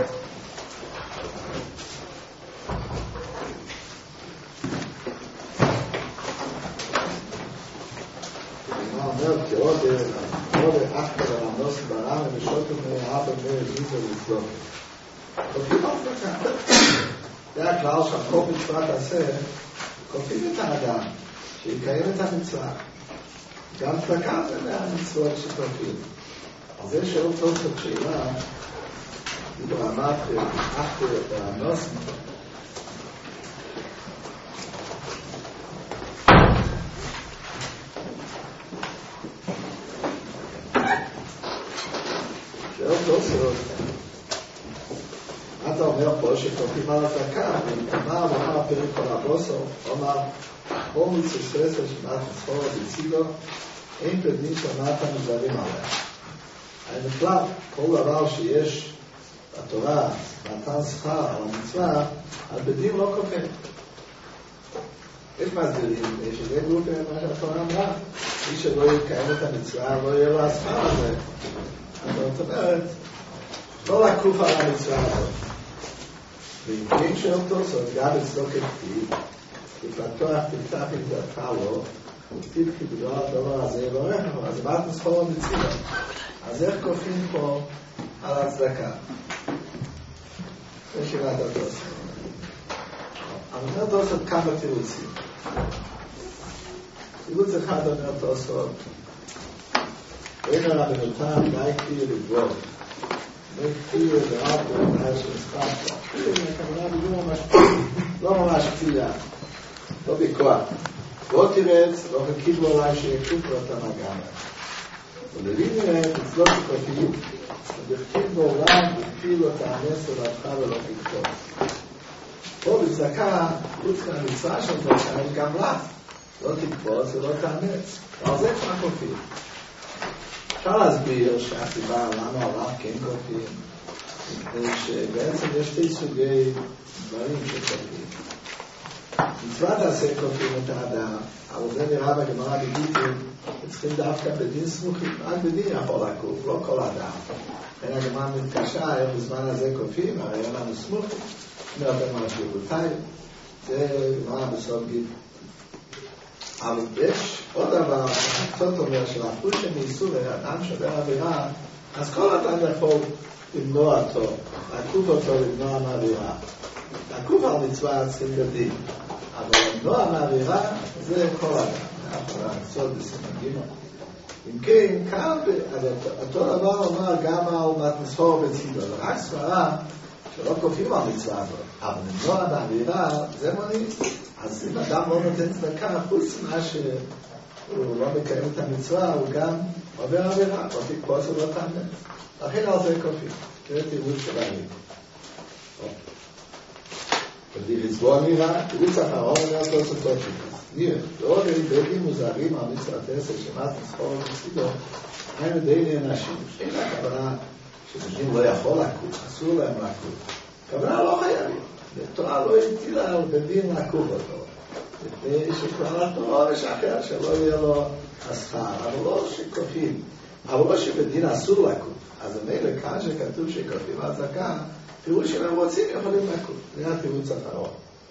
אומר, כי עוד אחת הנוס ברם ושוטו מאבא זוזו לסלום. כופים על צדקה. זה הכלל שהכל מצוות עשה, כופים את האדם, שיקיים את המצווה. גם צדקה זה מהמצוות שכופים. אז זה שואל תוספות שאלה, ברמת אחת הנוס אתה אומר פה שכופים על הצדקה, ואמר הפרק כל הבוסו, אומר, כל מצוות שמעת מסחור בצילו, אין בדין שמעת מזרים עליה. בכלל, כל דבר שיש בתורה, מתן שכר על המצווה, אז בדין לא כופים. איך מסבירים? שזה גוף מה שהתורה אמרה. מי שלא יקיים את המצווה, לא יהיה לו השכר הזה. זאת אומרת, לא לקוף על המצווה הזאת. ואם כן שואל תוספות, גם אצלו כתיב, לפתוח תפתח עם דעתך לו, כתיב כבדו הדבר הזה יברך, אז מה את מסחור בצילה? אז איך כופים פה על הצדקה? זה שאלת התוספות. אומר תוספות כמה תירוצים. תירוץ אחד אומר תוספות, אין הרבנותם די כתיר לבוא. לא כתיר לרב במנהל של משחק. כתיר לא ממש כתירה. לא בכוח. לא תירץ, לא חכית לו אולי שיקשוק לו את המגן. ולבין נראה, תצלוק כתיר. ובכתיר בעולם, וכתיר לו את האמס ולהפכה ולא כתוב. פה בצדקה, חוץ מהמצווה של צדקה, יש גם לך. לא תקפוץ ולא תאמץ. ועל זה כבר כופים. אפשר להסביר שהסיבה למה הרב כן כופים, זה שבעצם יש שתי סוגי דברים שכופים. מצוות עשה כופים את האדם, אבל זה נראה בגמרא בגיטין, צריכים דווקא בדין סמוכים, רק בדין יכול לקוף, לא כל אדם. אין הגמרא מתקשה, איך בזמן הזה כופים, הרי אין לנו סמוכים, נראה משהו בוטאי, זה גמרא בסוף גיטין. אבל יש עוד דבר, קצת אומר שלאחוז שמייסו לאדם שבר עבירה, אז כל אדם יכול למנוע אותו, לעקוף אותו למנוע מעבירה. לעקוף על מצווה צריכים בדין, אבל למנוע מעבירה זה כל אדם. זה המצוות בסמגינו. אם כן, כאן, אותו דבר אומר גם על מסחור בצידו, רק סברה שלא כופים על מצווה הזאת, אבל למנוע מעבירה זה מונעים. אז אם אדם לא נותן צדקה, חוץ מה שהוא לא מקיים את המצווה, הוא גם עובר עבירה, לא תקפוץ ולא תאמץ. לכן על זה כופים. זה תירוץ של העיר. ולסבור נראה, תירוץ אחרון אומר תוספות שלך. נראה, ועוד בדין מוזרים על מצוות עשר שמעת מסחור בצידו, אין בדין אנשים. אין הכוונה שבדין לא יכול לקוף, אסור להם לקוף. הכוונה לא חייבים. התורה לא הטילה על בדין לעקוף אותו. לפני שכבר התורה משחרר שלא יהיה לו השכר, אבל לא שכופים. אבל לא שבדין אסור לעקוף. אז המילא כאן שכתוב שכופים על צדקה, פירוש שהם רוצים יכולים לעקוף. זה התירוץ האחרון.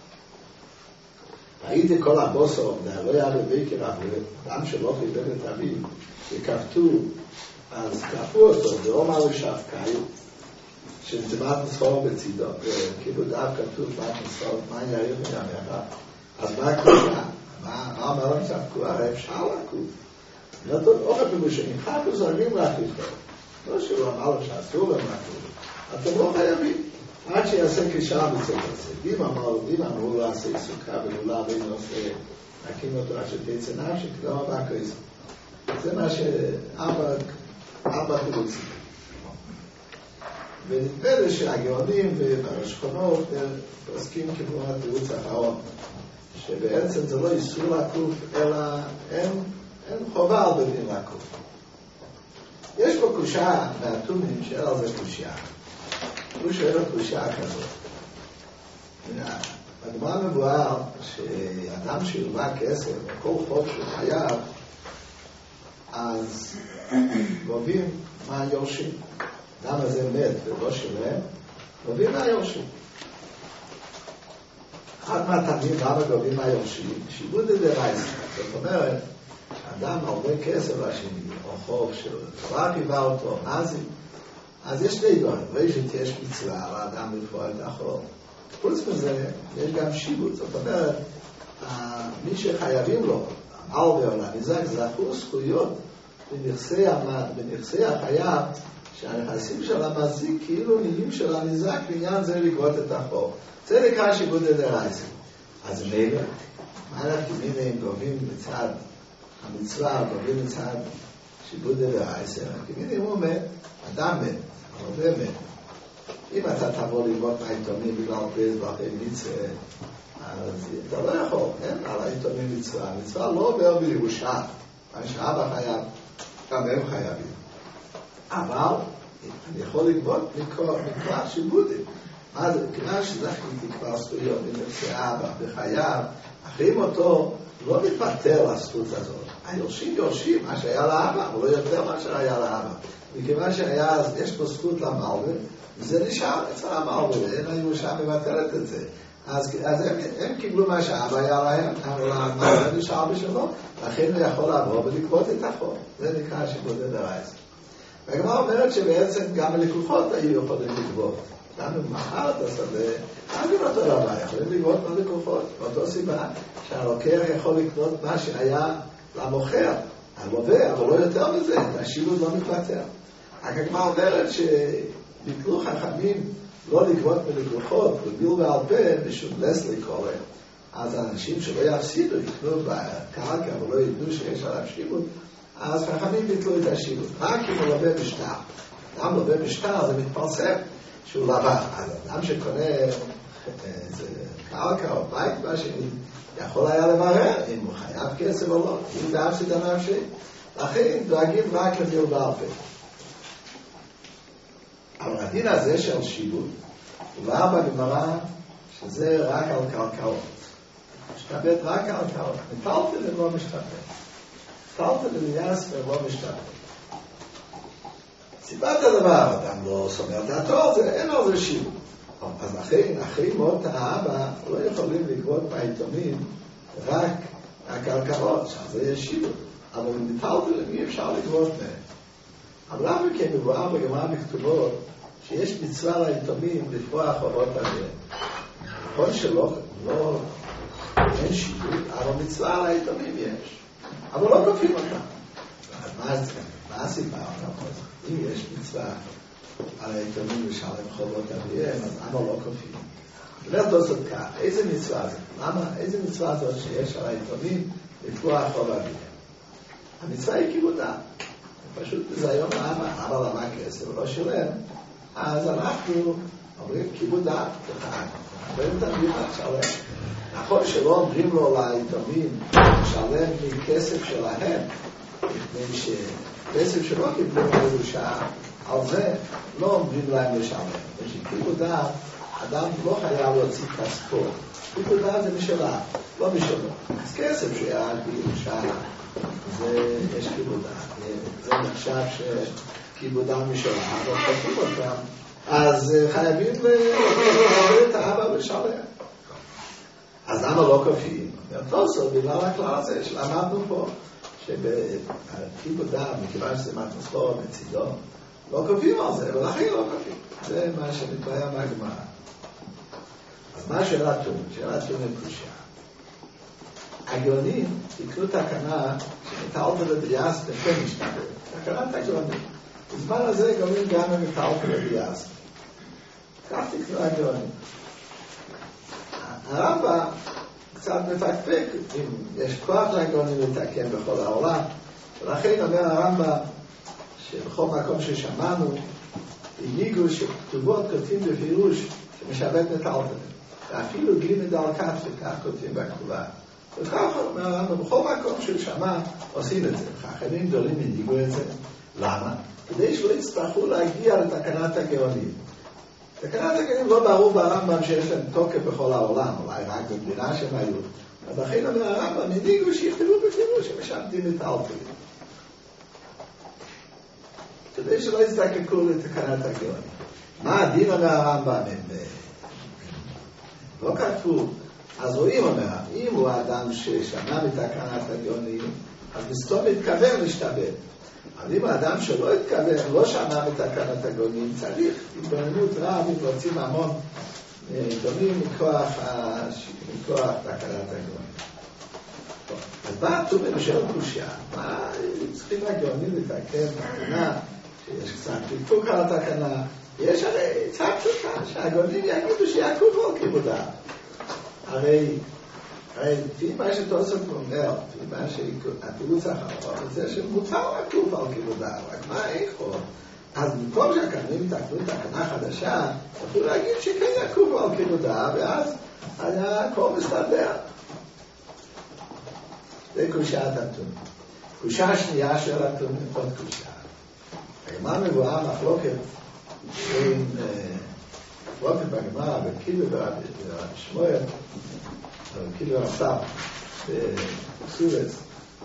ראיתי כל הבוסו, לא היה בביקר, אדם שלא חיבר את אביו, שכפתו, אז כפו אותו, ואומר לשפקאי, שמצוות מסחור בצידו, כאילו דף כתוב מת מסחור, מה יאיר מימיך? אז מה הקושה? מה אומר להם שפקו? הרי אפשר לעקוף. לא טוב, אוכל פירושים, חכו זרים להחליפו. לא שהוא אמר לו שאסור להם לעקוף. אתם לא חייבים. עד שיעשה קרישה מצוות עשה. אם אמרו לו עשה סוכה ולולה ואם לא עושה, נקים אותו עד שתצא נפשי, לא הבא כריסה. זה מה שארבע פירוצים. ונדמה לי שהגאונים ובשכונות עוסקים כמו התירוץ האחרון, שבעצם זה לא איסור לעקוף, אלא אין חובה על בדין לעקוף. יש פה קושה מהתומים שאין על זה קושה. הוא שואל על קושה כזאת. בגמרא מבואר שאדם שהלווה כסף, כל חוב שהוא חייב, אז גובים מה יורשים. אדם הזה מת ולא שילם, גובים מהיורשים. אחד מהטעמים למה גובים מהיורשים, שיבוד דרייסה. זאת אומרת, אדם הרבה כסף לשני, או חוב שתורה חיבה אותו, נזים, אז יש שני דברים. ראשית, יש מצווה לאדם לפרוע את החוב. חוץ מזה, יש גם שיבוד. זאת אומרת, מי שחייבים לו, המלווה או לניזק, זכו זכויות בנכסי החייב, שהנכסים של המזיק כאילו נהיים של הניזק, בעניין זה לגבות את החוב. זה נקרא שיבוד דרייסה. אז מילא, מה אנחנו מינים גובים מצד המצווה, גובים מצד שיבוד דרייסה? כמינים הוא מת, אדם מת, הרבה מת. אם אתה תבוא לגבות מהעיתונים בגלל פרס ואחרי מצווה, אז אתה לא יכול, כן? על העיתונים מצווה. המצווה לא עובר בירושה. מה שאבא חייב, גם הם חייבים. אבל אני יכול לגבות מכוח שיבודים. מה זה? כיוון שזכיתי כבר זכויות בנכסי אבא בחייו, אחרי מותו לא מתפטר לזכות הזאת. היורשים יורשים מה שהיה לאבא, אבל לא יותר מה שהיה לאבא. מכיוון שיש פה זכות למלווה, זה נשאר אצל המלווה, אין הירושה מבטלת את זה. אז הם קיבלו מה שאבא היה להם, אבל המלווה נשאר בשלו, לכן הוא יכול לעבור ולגבות את החוב. זה נקרא שיבוד דרייסה. והגמרא אומרת שבעצם גם הלקוחות היו יכולים לגבות. גם אם מכר את השדה, אז גם אותו דבר, יכולים לגבות מהלקוחות. באותו סיבה שהלוקח יכול לקנות מה שהיה למוכר, הלווה, אבל לא יותר מזה, השיבוד לא מתפטר. הגמרא אומרת שביטלו חכמים לא לגבות מלקוחות, בביל ועל פה, משום לסלי קורא. אז האנשים שלא יפסידו, יקנו בקרקע ולא ידעו שיש עליו שיבוד, אז חכמים ביטלו את השיבוד. רק אם הוא לווה בשטר. אדם לווה בשטר זה מתפרסם שהוא לווה. אז אדם שקונה איזה קרקע או בית, מה שיכול היה לברר אם הוא חייב כסף או לא. אם להפסיד הנפשי. לכן דואגים רק לביל ועל פה. אבל הדין הזה של שיבוד, הוא בא בגמרא שזה רק על קרקעות. משתבט רק על קרקעות. מטלטל לא משתבט. מטלטל ליאס ולא משתבט. סיבת הדבר, אדם לא סומר דעתו, אין על זה שיבוד. אז אחרי מות האבא לא יכולים לגבות מהיתומים רק הקרקעות, שזה יש שיבוד. אבל מטלטל אי אפשר לגבות מהם. אבל למה כן מבואר בגמרא בכתובות שיש מצווה ליתומים לפרוע חובות עליהם? נכון שלא, אין שיבוד, אבל מצווה ליתומים יש. אבל לא כופים אותם. אז מה הסיבה? אם יש מצווה על היתומים לשלם חובות עליהם, אז למה לא כופים? אומר תוספות כך, איזה מצווה זה? למה? איזה מצווה זאת שיש על היתומים לפרוע חובות עליהם? המצווה היא כיבודה. פשוט ביזיון לאבא, אבא למה כסף ולא שילם, אז אנחנו אומרים כיבודה, אומרים את המדינה שלם. נכון שלא אומרים לו ליתומים לשלם מכסף שלהם, מפני שכסף שלא קיבלו בירושה, על זה לא אומרים להם לשלם. וכיבודה, אדם לא חייב להוציא כספו. כיבודה זה משלה, לא משלו. אז כסף שהיה בירושה, זה יש כיבודה. זה נחשב שכיבודה משלה, אבל כתוב אותם. אז חייבים להעביר את האבא לשלם. אז למה לא כופים? תוספות, בגלל הכלל הזה שלמדנו פה, שבכיבודה, מכיוון שזה מתמסחור מצידו, לא כופים על זה, ולכן לא כופים. זה מה שמתבהר מהגמרא. אז מה שאלה טוב? שאלה טוב מקושה. הגאונים יקנו תקנה שמטלטל לביאס בפן משתבט. תקנת הגאונים. בזמן הזה גאונים גם מטלטל לביאס. כך תקנו הגאונים. הרמב"ם קצת מפקפק אם יש כוח לגאונים לתקן בכל העולם. ולכן אומר הרמב"ם שבכל מקום ששמענו הגיגו שכתובות כותבים בפירוש שמשבט מטלטל. ואפילו גימד על כף שכך כותבים בכתובה. וכך אומר הרמב"ם, בכל מקום שהוא שמע עושים את זה. חכמים גדולים הנהיגו את זה. למה? כדי שלא יצטרכו להגיע לתקנת הגאונים. תקנת הגאונים לא ברור ברמב"ם שיש להם תוקף בכל העולם, אולי רק במדינה שהם היו. אז לכן אומר הרמב"ם, הנהיגו שיכתבו בפירוש שמשבטים מטלטלים. כדי שלא יזדקקו לתקנת הגאונים. מה הדין אומר הרמב"ם? לא כתוב. אז רואים אומר, אם הוא האדם ששמע מתקנת הגאונים, אז מסתום מתכוון להשתבד. אבל אם האדם שלא התכוון, לא שמע מתקנת הגאונים, צריך התבוננות רב, אם רוצים המון דומים מכוח תקנת הגאונים. אז בא התורים של קושיה, מה צריכים הגאונים לתקן תקנה, שיש קצת דקדוק על התקנה, יש הרי צד פשוטה, שהגאונים יגידו שיעקוב על כיבודם. הרי לפי מה שתוספות אומר, לפי מה שהתירוץ האחרון, זה שמותר לעקוב על כיבודם, רק מה איכו? אז במקום שהגאונים תקנו תקנה חדשה, יכולו להגיד שכן יעקוב על כיבודם, ואז היה הכל מסתדר. זה קושיה התתון. קושיה השנייה של התתון, עוד קושיה. הגמרא מבואר מחלוקת בין מחלוקת בגמרא בקילה ורבי שמואל, קילה ורס"ר בסורס.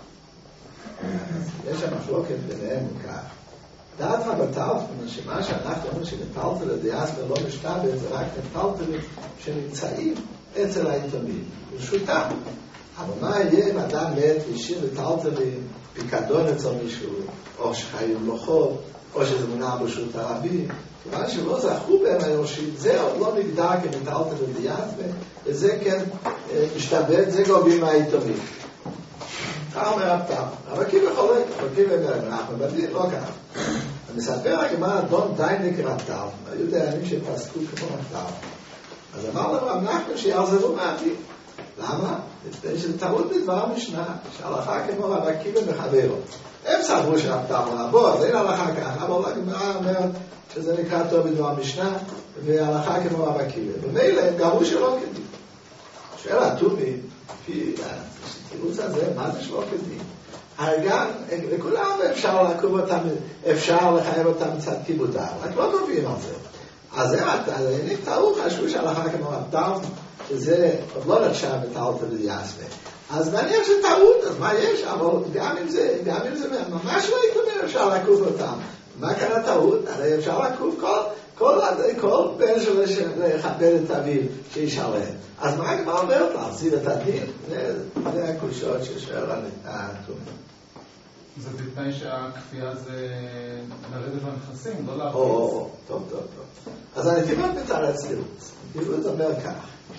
יש שם מחלוקת ביניהם כך. דעת בטלפון, שמה שאנחנו אומרים שמטלטל הדיאספר לא משתבד, זה רק מטלטלים שנמצאים אצל העיתונים, ברשותם. אבל מה יהיה אם אדם מת והשאיר מטלטלים, פיקדון אצל מישהו, או שחיים לו חוב, או שזה מונע ברשות הרבים, כיוון שלא זכו בהם היורשים, זה עוד לא נגדר כמטלטל הדיאספר, וזה כן משתבד, זה גובים מהעיתונים. כך אומר הפתר, אבל כביכול, אנחנו בדין, לא ככה. אני מספר רק מה אדון די נקרא פתר, היו דיינים שפסקו כמו הפתר. אז אמר לנו אנחנו שיעזרו מהדין. למה? שזה טעות בדבר המשנה, שההלכה כמו רב עקיבא מחברו. הם סברו שהפתר מרבו, אז אין הלכה ככה, אבל הגמרא אומרת שזה נקרא טוב בדבר המשנה, וההלכה כמו רב עקיבא. ומילא הם גרו שלא כדין. שואל הטובי, לפי התירוץ הזה, מה זה שלא כדין? הרי גם, לכולם אפשר לעקוב אותם, אפשר לחייב אותם מצד כיבודם, רק לא גובים על זה. אז הם נקטעו, חשבו שההלכה כמו הפתר, שזה עוד לא נחשב מטלטל הדיאספר. אז מעניין שטעות, אז מה יש? אבל גם אם זה ממש לא יקומר, אפשר לעקוב אותם. מה כאן הטעות? הרי אפשר לעקוב כל בן שלו לכבד את אביו שישלם. אז מה הגמרא אומרת? להחזיר את הדין? זה הקושות ששואל על התומר. זה בתנאי שהכפייה זה לרדת בנכסים, לא להרחיץ. טוב. אז הנתיבות מתארץ תירוץ. הנתיבות אומר כך.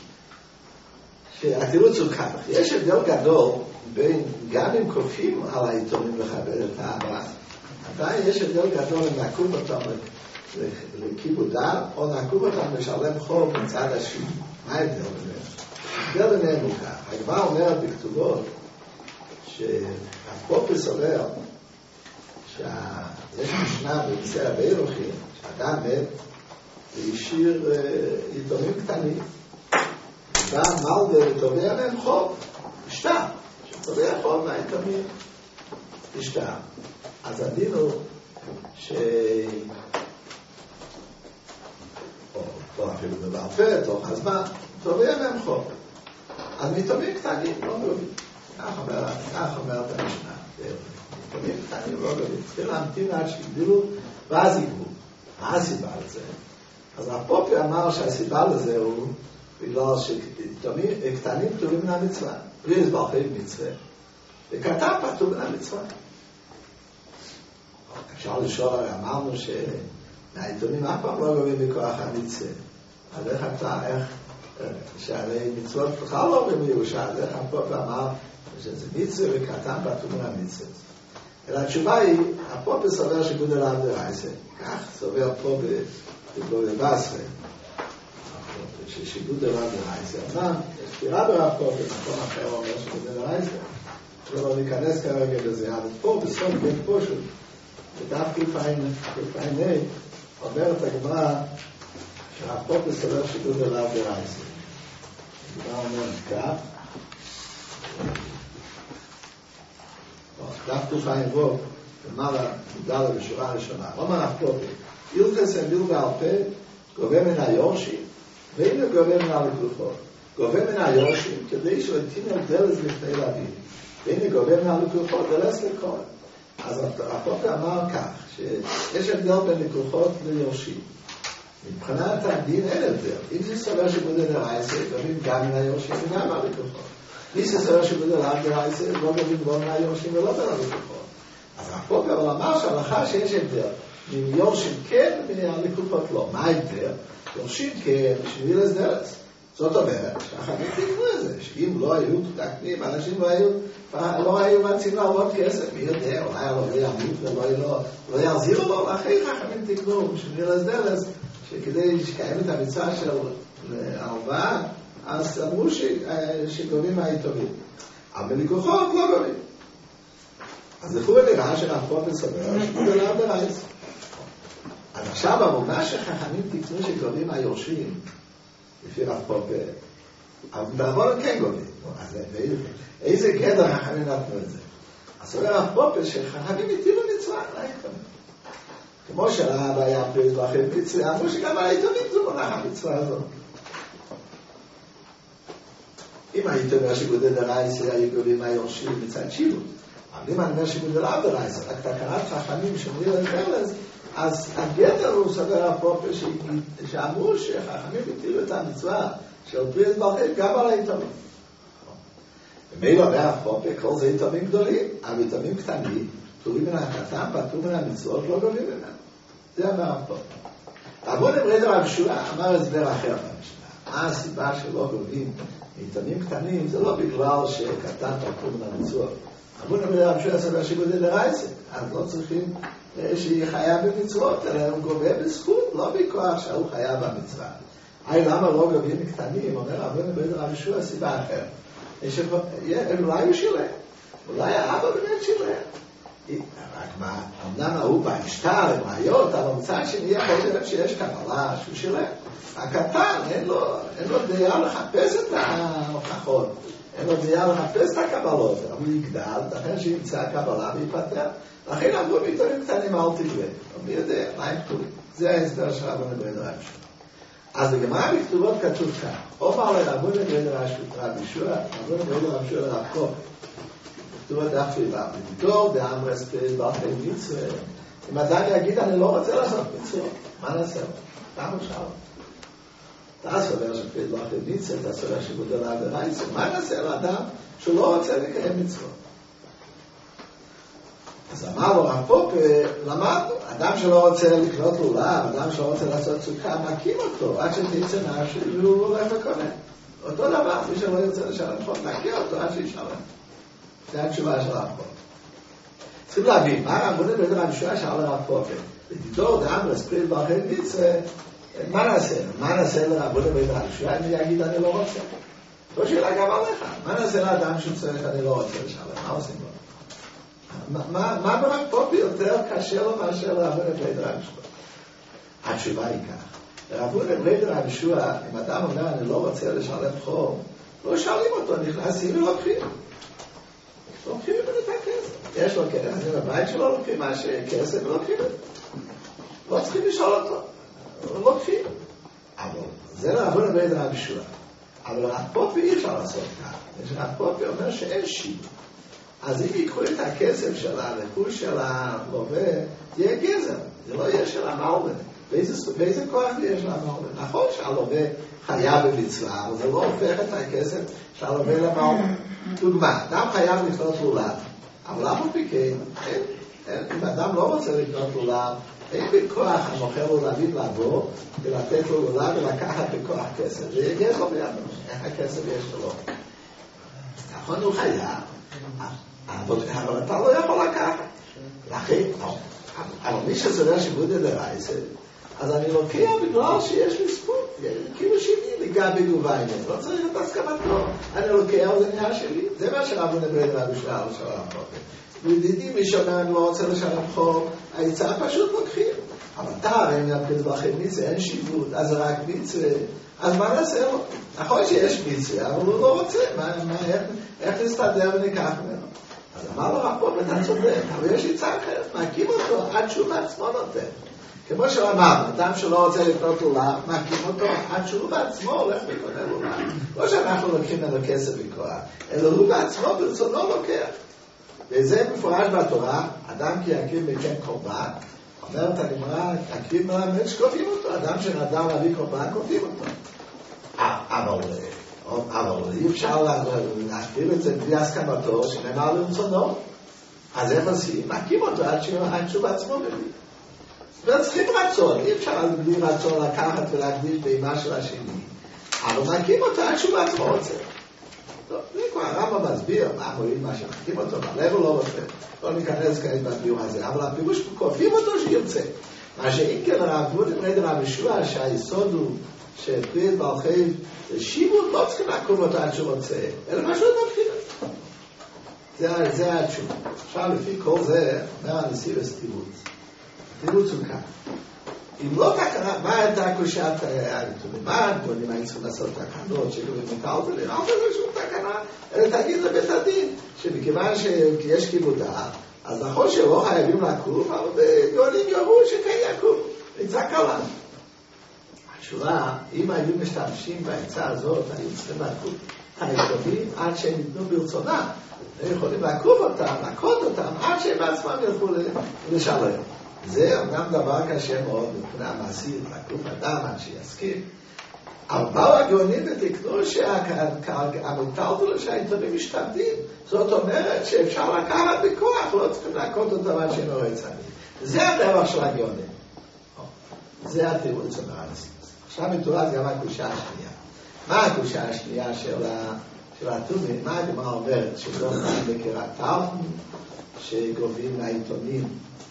שהתירוץ הוא כך. יש הבדל גדול בין, גם אם כופים על העיתונים לכבד את האבא, עדיין יש הבדל גדול אם נעקוב אותם לכיבודם, או נעקוב אותם לשלם חוב מצד השני. מה ההבדל ביניהם? ההבדל ביניהם הוא כך. הגמרא אומרת בכתובות שהפופס אומר שיש משנה במסכת בעירוכים, שאדם מת והשאיר עיתונים קטנים, בא מלווה ותובע מהם חוב, אשתה, שתובע חוב מהעיתונים, אשתה. אז הדין הוא או אפילו דבר פה, תוך הזמן, תובע מהם חוב. אז מעיתונים קטנים לא גובים. כך אומרת המשנה. עיתונים קטנים לא גובים. צריכים להמתין עד שיגדלו, ואז יגבו. מה הסיבה לזה? אז הפופי אמר שהסיבה לזה הוא בגלל שקטנים פטורים מן המצווה. בלי לסברכי מצווה. וקטן פטור מן המצווה. אפשר לשאול, הרי אמרנו שהעיתונים אף פעם לא גובים מכוח המצווה. אז איך אתה, שהרי מצוות בכלל לא אומרים מירושה, אז איך הפופי אמר שזה מצווה וקטן פטור מן המצווה. אלא התשובה היא, הפופי סובר שגודל העם דרייסה. כך סובר פה בבסרה. ששיגוד דבר ברייסה. אמנם, יש פירה ברב פה, במקום אחר אומר שגוד דבר רייסה. לא ניכנס כרגע בזה, אבל פה, בסוף כן פשוט, בדף כפייני, אומרת הגמרא שהרב פה בסובר שגוד דבר ברייסה. הגמרא אומרת כך, דף כפייני בו, למעלה, מודלה בשורה הראשונה. אומר הרב פה, ילכס אמיל בעל פה, גובה מן היורשים, והנה גובה מן הלקוחות. גובה מן היורשים, כדי שלתינו דלס לפני להבין. והנה גובה מן הלקוחות, דלס לכל. אז הפופי אמר כך, שיש הבדל בין לקוחות ליורשים. מבחינת הדין אין יותר. אם זה סובר שבודה דרייסה, גובים גם מן היורשים וגם מהלקוחות. מי שסובר שבודה לאו דרייסה, לא גובים לא מהיורשים ולא מהלקוחות. אז פה כבר אמר שהלכה שיש הבדל. מיורשים כן ומהלקוחות לא. מה ההבדל? יורשים כן בשביל הסדרס. זאת אומרת, שהחכמים תקנו את זה, שאם לא היו תקנים, אנשים לא היו מציעים להראות כסף, מי יודע, אולי לא ימות ולא יחזירו לו, אחרי חכמים תקנו בשביל הסדרס, שכדי שקיים את המצווה של ההלוואה, אז אמרו שגובים מהיתומים. אבל בלקוחות לא גובים. אז לכו ונראה שרחפות מסובר, שגובים לאו דרייסה. אז עכשיו המובנה שחכמים תקנו שגובים מהיורשים, לפי רחפות, אבל בעבור כן גובים. אז איזה גדר חכמים נתנו את זה? אז אומר רחפות שחכמים הטילו מצווה, לא יקטנו. כמו שהרב היה פריז ואחרי מצווה, אמרו שגם היתומים זו מונח המצווה הזאת. אם היית אומר שגודל דרייסה היו גובים מהיורשים מצד שילות, אבל אם אני אומר שגודל לאו דרייסה, רק תקנת חכמים שאומרים לפרלס, אז הגדר הוא סבר הפופר שאמרו שחכמים הטילו את המצווה של פריז ואחרי גם על היתומים. ומילא אומר הפופר, כל זה יתומים גדולים, אבל יתומים קטנים, פטורים מן הקטן, פטורים מן המצוות, לא גובים ממנו. זה אמר הפופר. רבון אמרי דרב יהושע אמר הסבר אחר במשנה. מה הסיבה שלא גובים מיתומים קטנים? זה לא בגלל שקטן פטור מן המצוות. רבון אמרי דרב יהושע סבר שגודל דרייסה, אז לא צריכים שיהיה חייב במצוות, אלא הוא גובה בזכות, לא בכוח שהוא חייב במצווה. למה לא גובים מקטנים? אומר רבון אמרי דרב יהושע סיבה אחרת. אולי הוא שילם. אולי האבא באמת שילם. רק מה, אמנם הוא בהשתר, עם ראיות, אבל מצד שני יכול להיות שיש קבלה שהוא שילם. הקטן, אין לו דעה לחפש את ההוכחות, אין לו דעה לחפש את הקבלות, אבל הוא יגדל, לכן שימצא הקבלה ויפטר. לכן אמרו מיתונים קטנים אל תגלה. מי יודע, מה הם כתובים? זה ההסבר של רבון אמרי דרב יהושע. אז בגמרא בכתובות כתוב כך, אומר לרבון אמרי דרב יהושע, רבון אמרי דרב יהושע לרב קוק. כתובות דף תפילה, ודור דאמרס פריז ואחרי מצווה. אם אדם יגיד, אני לא רוצה לעשות מצוות, מה נעשה? למה שאלה? אתה סובר שפריז ואחרי מצווה, אתה סובר שגודל לאו דרייסה, מה נעשה לאדם שלא רוצה לקיים מצוות? אז אמר לו רב פופר, למדנו, אדם שלא רוצה לקנות לולב, אדם שלא רוצה לעשות סוכה, מקים אותו, עד שתצא נפשי והוא הולך וקונה. אותו דבר, מי שלא ירצה לשלם חוב, מקים אותו עד שישלם. זה התשובה של רב פופר. צריכים להבין, מה רבון אמרי דרב יהושע שאל לרב פופר? ותדור דאמרס פריז ואחרי מצווה, מה נעשה? מה נעשה לרבון אמרי דרב יהושע? אני אגיד אני לא רוצה. זו שאלה גם עליך. מה נעשה לאדם שצריך אני לא רוצה לשלם? מה עושים לו? מה ברב פופר יותר קשה לו מאשר לרבון אמרי דרב יהושע? התשובה היא כך. רבון אמרי דרב יהושע, אם אדם אומר אני לא רוצה לשלם חוב, לא שואלים אותו, נכנסים ולוקחים. לוקחים ממנו את הכסף. יש לו כסף, אז בבית שלו לוקחים מה שכסף ולוקחים את זה. לא צריכים לשאול אותו. לוקחים. אבל זה רבון אמרי דרב יהושע. אבל רב פופר אי אפשר לעשות כך. רב פופר אומר שאין שיעור. אז אם ייקחו את הכסף של הרכוש של הלווה, תהיה גזר. זה לא יהיה של המלווה. באיזה כוח יש למלווה? נכון שהלווה חייב במצווה, אבל זה לא הופך את הכסף של הלווה למלווה. דוגמה, אדם חייב לקנות לולב, אבל למה פיקן? אם אדם לא רוצה לקנות לולב, אין בכוח המוכר לולבים לבוא ולתת לו לולב ולקחת בכוח כסף. זה יגיע לו בידו, איך הכסף יש לו. נכון, הוא חייב, אבל אתה לא יכול לקחת. לכן, אבל מי שסובר שגודל דרייסה, אז אני לוקח בגלל שיש לי זכות, כאילו שלי לגבי גוביינה, לא צריך את הסכמתו, אני לוקח, זה נהיה שלי, זה מה שרבון אמרי דרב יהושע על שלם חוב. וידידי מי שאומר אני לא רוצה לשלם חוב, העצה פשוט לוקחים, אבל אתה אם יפריז ואחרי מצווה, אין שיבות, אז זה רק מצווה, אז מה נעשה לו? נכון שיש מצווה, אבל הוא לא רוצה, איך נסתדר וניקח ממנו? אז אמר לו רב פופר, אתה צודק, אבל יש עצה אחרת, מקים אותו עד שהוא בעצמו נותן. כמו שאמרנו, אדם שלא רוצה לקנות לולב, מקים אותו עד שהוא בעצמו הולך וקונה לולב. לא שאנחנו לוקחים ממנו כסף בכוח, אלא הוא בעצמו ברצונו לוקח. וזה מפורש בתורה, אדם כי יקריב מכם קורבן, אומרת הגמרא, הקריב מלמד שכופים אותו, אדם שנדר להביא קורבן, כופים אותו. אבל אי אפשר להכפיל את זה בלי הסכמתו, שנאמר לרצונו. אז הם עושים, מקים אותו עד שהוא בעצמו מביא. וצריכים רצון, אי אפשר בלי רצון לקחת ולהקדיש באימה של השני. אבל מקים אותו עד שהוא בעצמו רוצה. טוב, זה כבר הרמב"ם מסביר, מה מועיל מה שמקים אותו, בלב הוא לא רוצה. לא ניכנס כעת בביור הזה, אבל הפירוש כופים אותו שיוצא. מה שאם כן הרב גמודים רבי רב ישוע, שהיסוד הוא שפריד בעל חיים שיבוד, לא צריכים לקום אותו עד שהוא רוצה, אלא משהו מתחיל. זה התשובה. עכשיו לפי כל זה, אומר הנשיא וסתירות. תירוץ הוא כאן. אם לא תקנה, מה הייתה קושת הנתונים? מה הנתונים היו צריכים לעשות תקנות שגובים מטלטלים? אף לא שום תקנה, אלא תגיד לבית הדין, שמכיוון שיש כיבודה, אז נכון שלא חייבים לקום, אבל גאונים יורו שכן יקום. עצה קלה. התשובה, אם היו משתמשים בעצה הזאת, היו צריכים לקום היתומים עד שהם ייתנו ברצונם. הם יכולים לקום אותם, לקוד אותם, עד שהם בעצמם ילכו לשלם. זה אומנם דבר קשה מאוד מבחינה מעשית, לקום אדם עד שיסכים. אבל באו הגאונים ותקנו שהמטלטל שהיתומים משתמדים. זאת אומרת שאפשר לקחת בכוח, לא צריכים לקוד אותם עד שהם לא יצאים. זה הדרך של הגאונים. זה התירוץ של הנשיא. עכשיו מתורץ גם הקושה השנייה. מה הקושה השנייה של התומים? מה הגמרא אומרת? שלא נעים בקראתם, שגובים מהעיתונים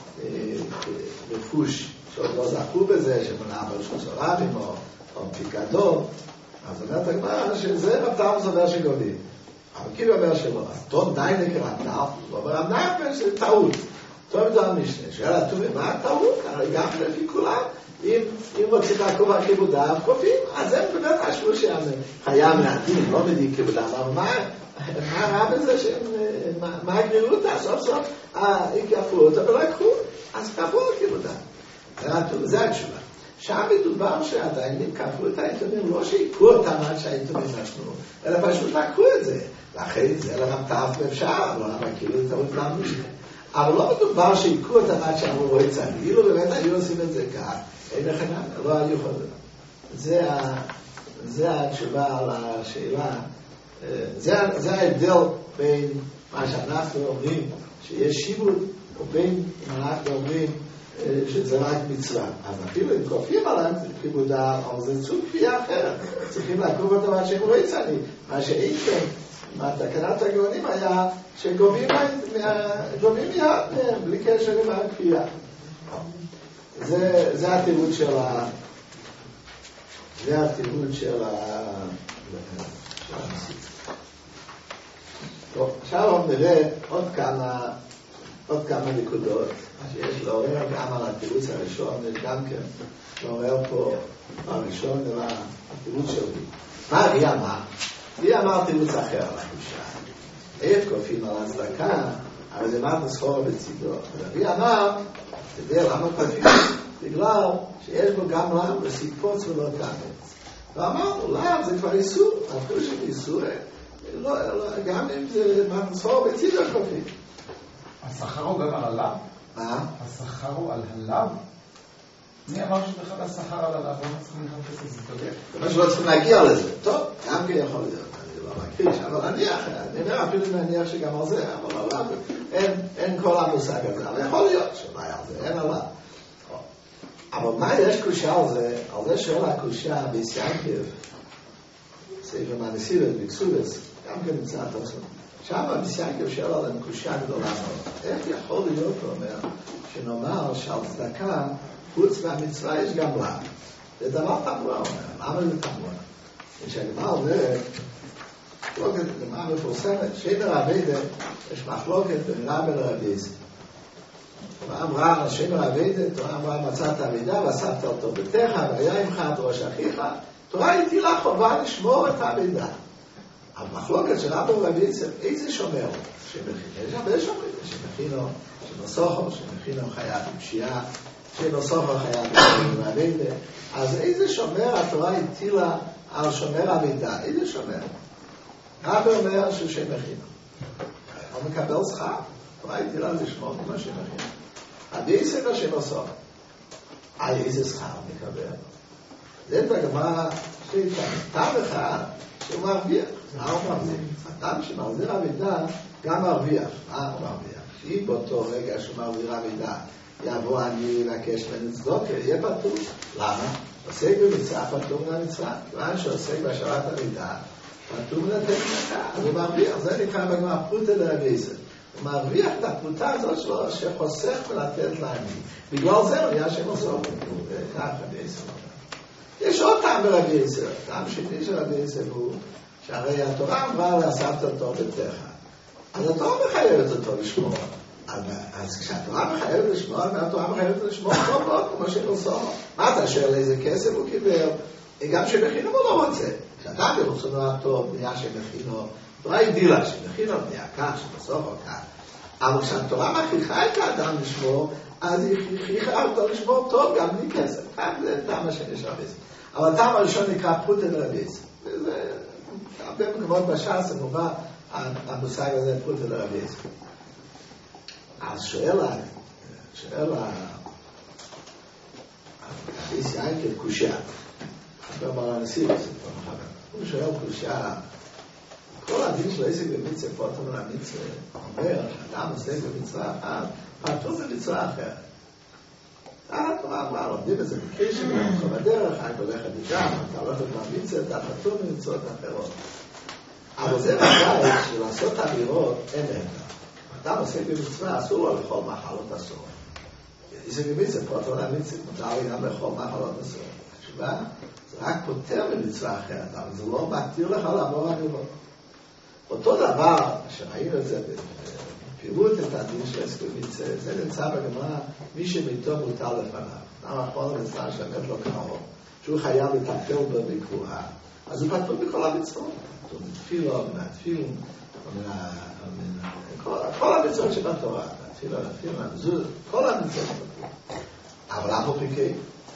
רפוש שעוד לא זכו בזה, שמונה ברשות רבים או פיקדון. אז אומרת הגמרא שזה רבתם סובר שגובים. אבל כאילו אומר שלא. אז טוב די לקראתם, הוא אומר המנהל שזה טעות. טוב זה המשנה. שואל התומים, מה הטעות? הרי גם לפי כולם. אם רוצים לעקוב על כיבודיו, כופים, אז הם באמת חשבו שחיה מעטים, לא מדיק כיבודיו, אבל מה רע בזה, מה הגרירות, סוף סוף יקפו אותו ולקחו, אז כפו על כיבודיו. זה התשובה. שם מדובר שהדיינים כפו את העיתונים, לא שיקחו אותם עד שהעיתונים נשנו, אלא פשוט לקחו את זה. ואחרי זה לרמטף ואפשר, לא מכיר את העולם משנה. אבל לא מדובר שיקחו אותם עד שאמרו רואי צד, אילו באמת היו עושים את זה כך, אין לכם, לא היו יכולים. זה התשובה על השאלה. זה ההבדל בין מה שאנחנו אומרים, שיש שיבוד, ובין אם אנחנו אומרים שזה רק מצווה. אז אפילו אם כופים עליהם, כיבודה, אבל זה סוג כפייה אחרת. צריכים לעקוב אותם עד שהם רואי צד. מה שאין כן, מהתקנת הגאונים היה שגובים מיד מהם, בלי קשר עם הכפייה. זה התירוץ של טוב, עכשיו נראה עוד כמה נקודות שיש לעורר גם על התירוץ הראשון, יש גם כן לעורר פה הראשון אלא התירוץ של מה רי אמר? רי אמר תירוץ אחר על הקושה. איך כופים על הצדקה, אבל זה מה נסחור בצידו. רי אמר, אתה יודע למה כופים? בגלל שיש בו גם לם וסיפוץ ולא תאמץ. ואמרנו, לם זה כבר איסור, אפילו שזה איסור, גם אם זה מה נסחור בצידו כופים. השכר הוא גם על הלם? מה? השכר הוא על הלם? מי אמר שבכלל השכר על הלם? לא צריכים לחפש את זה תודה? זה מה שלא צריכים להגיע לזה. טוב, גם כן יכול להיות. לא מכחיש, אבל אני אומר אפילו נניח שגם על זה, אבל אין כל המושג הזה, אבל יכול להיות שבא על זה, אין עליו. אבל מה יש קושה על זה? על זה שואל הקושה ביסיינקב, ספר מהנסיבת, בקסובס, גם כן נמצא התוספות. שם ביסיינקב שואל עליהם קושה גדולה מאוד. איך יכול להיות, הוא אומר, שנאמר שעל צדקה, חוץ מהמצווה יש גם לה. זה דבר תמורה, הוא אומר. למה זה תמורה? כשהגמרא אומרת, מחלוקת גמרא מפורסמת, שבר אביידה, יש מחלוקת בין רבא לרבי יצחק. תורה אמרה על שבר אביידה, תורה אמרה מצאת אבידה ואספת אותו ביתך, והיה עמך את ראש אחיך, תורה הטילה חובה לשמור את האבידה. המחלוקת של רבא לרבי יצחק, איזה שומר? יש הרבה שומרים, שמכינו, שנוסוחו, שמכינו חייב בפשיעה, שנוסוחו חייב באבידה. אז איזה שומר התורה הטילה על שומר אבידה? איזה שומר? רבי אומר שהוא שם מכינו. הוא מקבל שכר. תורה הטילה לשמור כמו שם מכינו. רבי יצחק או שם עושה. איזה שכר מקבל? זה בגמרא טעם אחד שהוא מרוויח. מה הוא מרוויח? אדם שמחזיר אבידה גם מרוויח. מה הוא מרוויח? שאם באותו רגע שהוא מחזיר אבידה יבוא אני לבקש ממנו צדוקה, יהיה פטור. למה? עוסק במצווה פטור מן המצווה. כיוון שעוסק בהשבת אבידה פטור מן לתת צדקה. אז הוא מרוויח. זה נקרא בגמרא פרוטה דרבייסר. הוא מרוויח את הפרוטה הזאת שלו שחוסך ולתת לעני. בגלל זה הוא נהיה שם עושה פטור. ככה בייסר. יש עוד טעם ברבי יצר. טעם שני של רבי יצר הוא שהרי התורה אמרה לאספת אותו בתך. אז התורה מחייבת אותו לשמור. אז כשהתורה מחייבת לשמור, התורה מחייבת לשמור טוב מאוד כמו שנוסו. מה אתה שואל איזה כסף הוא קיבל? גם שמכינו הוא לא רוצה. כשאדם ברצונו הטוב נהיה שמכינו, התורה הגדילה שמכינו נהיה כך, שבסוף או כך. אבל כשהתורה מכריחה את האדם לשמור, אז היא הכריחה אותו לשמור טוב גם בלי כסף. כך זה טעם השני של רבי יצר. אבל הטעם הראשון נקרא פרוטה דרבייסר. זה הרבה מקומות בש"ס מובא המושג הזה פרוטה דרבייסר. אז שואל הרביס יעקב קושיה, חבר בעל הנשיא, הוא שואל קושיה, כל הדין של עסק במצווה פוטר מן המצווה אומר שאדם עוסק במצווה אחת, פטור במצווה אחרת. התורה אמרה, לומדים את זה בקשר, בדרך, רק הולכת איתם, אתה הולכת במצווה, אתה פטור במצוות אחרות. אבל זה ודאי שלעשות אמירות אין להן. אדם עוסק במצווה, אסור לו לאכול מאכלות אסורות. עסק במצווה, פוטר מן המצווה, מותר לי גם לאכול מאכלות אסורות. התשובה, זה רק פוטר במצווה אחרת, אבל זה לא מתיר לך לעבור אמירות. אותו דבר, שראינו את זה פירוט את הדין של עסק במצווה, זה נמצא בגמרא, מי שמיתו מותר לפניו. למה אחרון המצווה שבאמת לא קרוב, שהוא חייב לטפל בו בקבועה, אז הוא פטור בכל המצוות. פטור מתפילו, מהתפילין, כל המצוות שבתורה, מהתפילה, מהמזוז, כל המצוות שבתורה. אבל אף הוא פיקי.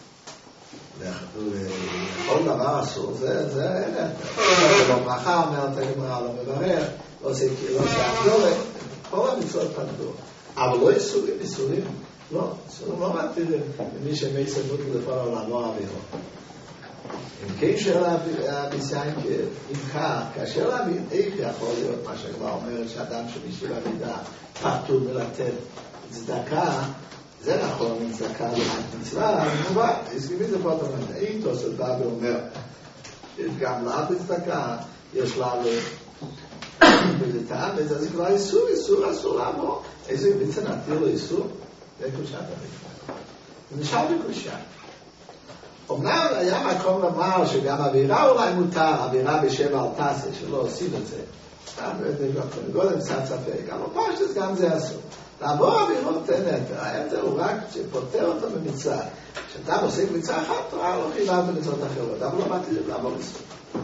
כל דבר אסור, זה אין זה לא ברכה, אומרת הגמרא, לא מברך, לא עושה אכילה, כל המצוות פטור. אבל לא איסורים, לא, איסורים לא מתירים למי שמייסר בוטל לכל העולם, לא עבירות. אם כן שאלה הביסיין אם כך, כאשר להבין איך יכול להיות מה שכבר אומרת שאדם שמישהו בעבידה פטור מלתת צדקה, זה נכון, אם צדקה לעד מצווה, מובן, הסכימי זה פה אתה אומר, אם תוספות בא ואומר, גם לעד צדקה, יש לה וזה טעם, וזה כבר איסור, אסור לעבור. איזה מצווה נתיר לו איסור? זה קושת המקווה. זה נשאר בקושה. אמנם היה מקום לומר שגם אווירה אולי מותר, אווירה בשבע על תסה, שלא עושים את זה. גולם קצת ספק, אבל פשטס גם זה אסור. לעבור אווירות אין היתר, היתר הוא רק שפותר אותו במצווה. כשאתה עושה מצווה אחת, תורה לא חייבה במצוות אחרות, אבל לא מתירים לעבור איסור.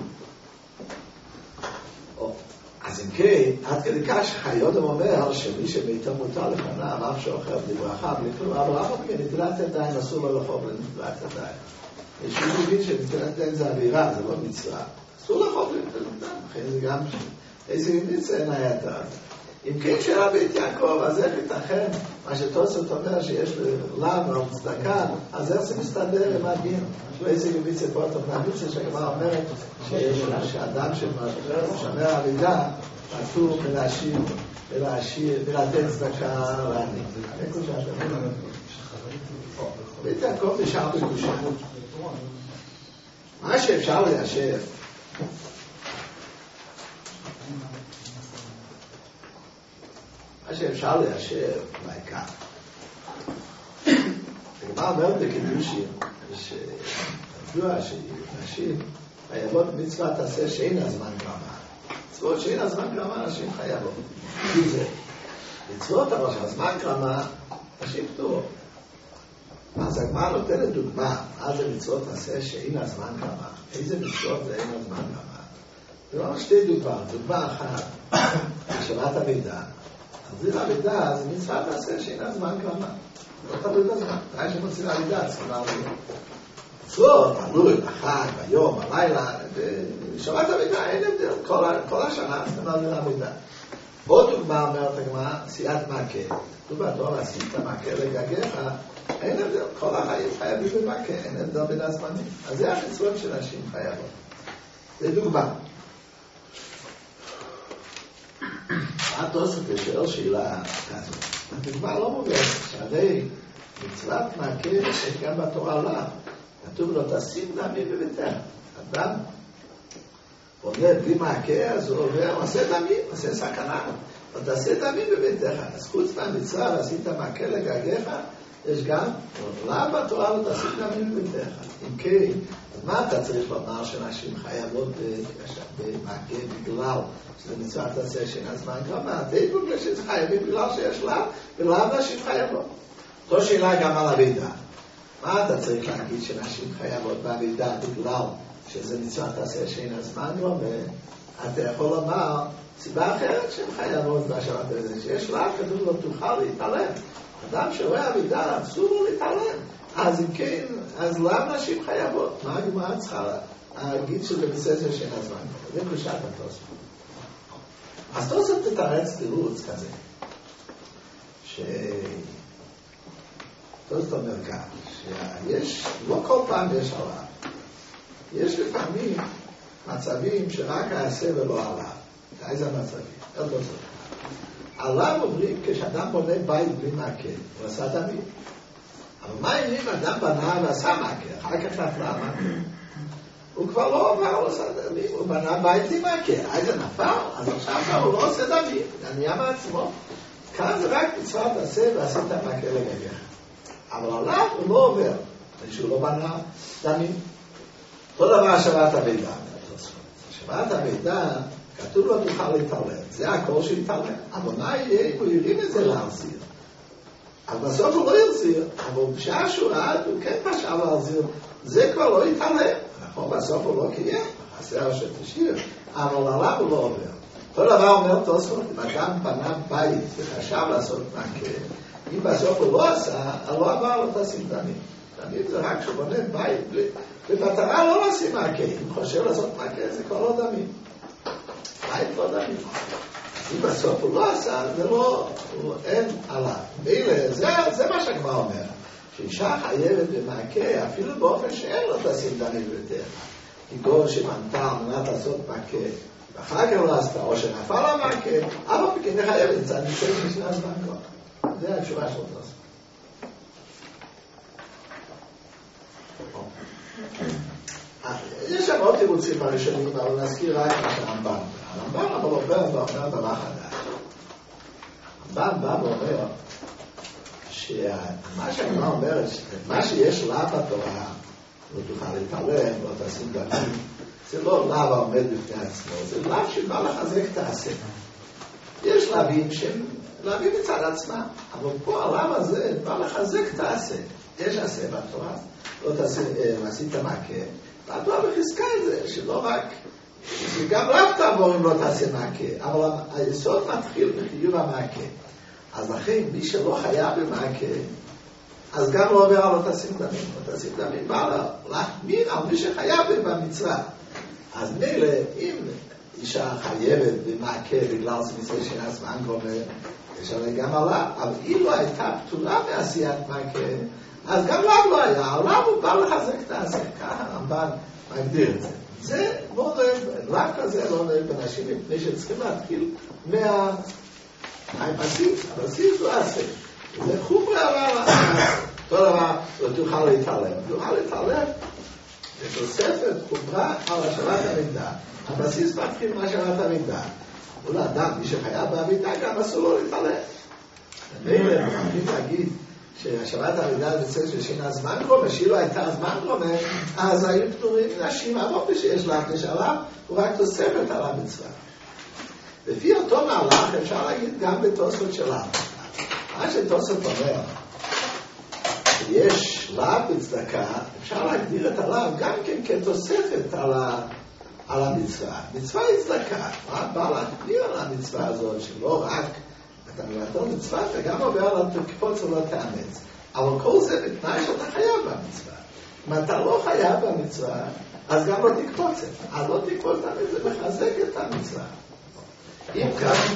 אז אם כן, עד כדי כך שחיודם אומר שמי שביתו מותר לפניו, אף שאוכל בברכה, בלי כלום, אבל אף אחד נטילת ידיים אסור לו לאכול בנטילת ידיים. יש מי מבין שנטילת ידיים זה אווירה, זה לא מצווה. אסור לאכול בנטילת ידיים, לכן זה גם איזה מצווה אין היתר. אם כן שאלה בית יעקב, אז איך ייתכן מה שתוספות אומר שיש לנו על צדקה, אז איך זה מסתדר עם הדין? ואיזה מצווה פה אתה מהמצווה שהגמרא אומרת שאדם ששומר עבידה פטור מלתת צדקה לעני. בית יעקב נשאר בקושה. מה שאפשר ליישב בעיקר. הגמרא אומרת בקידושין שידוע שנשים חייבות מצווה תעשה שאין הזמן גרמה. מצוות שאין הזמן גרמה נשים חייבות. כי זה מצוות אבל שהזמן גרמה נשים פטורות. אז הגמרא נותנת דוגמה מה זה מצוות תעשה שאין הזמן גרמה. איזה מצוות זה אין הזמן גרמה? זה לא שתי דוגמאות. דוגמה אחת השבת המידע. אז זה המידע, זה מצווה תעשה שאין הזמן גרמה. לא תלוי בזמן. ראי שמוצאים המידע, צריכים להבין. מצוות, תלוי, בחג, ביום, בלילה, בשבת המידע אין הבדל. כל השנה צריכים להבין המידע. עוד דוגמה אומרת הגמרא, עשיית מעקה. כתוב בתורה, עשית מעקה לגגיך, אין הבדל, כל החיים חייבים במעקה, אין הבדל בין הזמנים. אז זה המצוות של נשים חייבות. זה דוגמה. התוספות שואל שאלה כזאת. הדוגמה לא מובנת, שהרי מצוות מעקה יש גם בתורה לאו. כתוב לו, תשים דמים בביתך. אדם עונה בלי מעקה, אז הוא עובר, עושה דמים, עושה סכנה. אבל תעשה דמים בביתך. אז חוץ מהמצווה, ועשית מעקה לגגיך, יש גם לאו בתורה, לא תשים דמים בביתך. אם כן, אז מה אתה צריך לומר שנשים חייבות במעקה בגלל שזה מצוות תעשה שאין הזמן גרמה? די בגלל שזה חייבים בגלל שיש לאו, ולאו נשים חייבות. זו שאלה גם על המידע. מה אתה צריך להגיד שנשים חייבות במידע בגלל שזה מצוות תעשה שאין הזמן גרמה? אתה יכול לומר סיבה אחרת שהן חייבות בשבת הזה, שיש לאו, כתוב לו תוכל להתעלם. אדם שרואה המידע, אסור לו להתעלם. אז אם כן, אז למה נשים חייבות? מה הגמרא צריכה להגיד שזה בסדר שאין הזמן גרמה? זה קושת התוספות. אז תוספות תתרץ תירוץ כזה, תוספות אומר כך, שיש, לא כל פעם יש עליו. יש לפעמים מצבים שרק העשה ולא עליו. איזה מצבים? לא תוספות. עליו אומרים כשאדם בונה בית בלי מעקה, הוא עשה דמים. אבל מה אם אדם בנה ועשה מעקה, אחר כך נפלה מעקה? הוא כבר לא עבר, הוא עושה דמים, הוא בנה בית בלי מעקה, אז זה נפל, אז עכשיו הוא לא עושה דמים, זה נהיה מעצמו. כאן זה רק מצוות עשה ועשית מעקה לגגיך. אבל עליו הוא לא עובר, שהוא לא בנה דמים. אותו דבר שבת המידע. שבת המידע, כתוב לו תוכל להתעלם. זה הכל שהתעלם. אבל מה יהיה אם הוא ירים את זה להחזיר? אבל בסוף הוא לא יחזיר. אבל בשעה שהוא רעד, הוא כן פשע להחזיר. זה כבר לא יתעלם. נכון, בסוף הוא לא קיים. חסר שתשאיר. אבל עליו הוא לא עובר. אותו דבר אומר תוספות, אם אדם בנה בית וחשב לעשות מעקה, אם בסוף הוא לא עשה, לא עבר לו תשים דמים. דמים זה רק שהוא בונה בית, במטרה לא לשים מעקה. אם חושב לעשות מעקה, זה כבר לא דמים. בית לא דמים. אם בסוף הוא לא עשה, זה לא, אין עליו. ואלה, זה מה שהגמרא אומר. שאישה חייבת במעקה, אפילו באופן שאין לו תשים דמים בביתך. כגון שמנתה על מנת לעשות מעקה, ואחר כך לא עשתה, או שנפל המעקה, אבל בכן חייבת, זה נמצא משנה הזמן כבר. זה התשובה של תוספות. יש שם עוד תירוצים הראשונים, אבל נזכיר רק מה שהרמב"ם. הרמב"ם אבל אומר דבר חדש. הרמב"ם בא ואומר שמה שהגמרא אומרת, מה שיש לאו בתורה, לא תוכל להתעלם, לא תשים דמים, זה לא לאו העומד בפני עצמו, זה לאו שבא לחזק את העשה. יש לאווים שהם לאווים מצד עצמם, אבל פה הלאו הזה בא לחזק את העשה. יש עשה בתורה, לא עשית מעקה, והתורה מחזקה את זה, שלא רק, שגם לאו תעבור אם לא תעשה מעקה, אבל היסוד מתחיל בחיוב המעקה. אז לכן, מי שלא חייב במעקה, אז גם לא עובר על לא תשים דמים. לא תשים דמים בא להחמיר על מי שחייב במצווה. אז מילא, אם אישה חייבת במעקה בגלל מצווה שאין הזמן גומר, יש עליה גם עליו, אבל אם לא הייתה פטורה מעשיית מעקה, אז גם לא היה, העולם הוא בא לחזק את העשה, ככה הרמב"ן מגדיר את זה. זה לא נוהג, רק כזה לא נוהג בנשים, מפני שצריכים להתחיל מהבסיס, הבסיס לא עשה. זה חומרי אבל, אותו דבר, לא תוכל להתעלם. תוכל להתעלם, זה תוספת חומרה על השבת המידע. הבסיס מתחיל מהשבת המידע. הוא לאדם, מי שחייב במידע, גם אסור לו להתעלם. ומילא, אנחנו יכולים להגיד, שהשבת המידע בצד שאין הזמן גרומר, שאילו הייתה הזמן גרומר, אז היו פטורים נשים, אבל שיש להקדש עליו, הוא רק תוספת על המצווה. לפי אותו מהלך אפשר להגיד גם בתוספות שלה. מה שתוספות אומר, שיש לאו בצדקה, אפשר להגדיר את הלאו גם כן כתוספת על המצווה. מצווה היא צדקה, מה בא להגדיר על המצווה הזאת, שלא רק אתה מבטל מצווה, אתה גם עובר על תקפוץ ולא תאמץ. אבל כל זה בתנאי שאתה חייב במצווה. אם אתה לא חייב במצווה, אז גם לא תקפוץ. אז לא תקפוץ תאמץ, זה מחזק את המצווה. אם כך,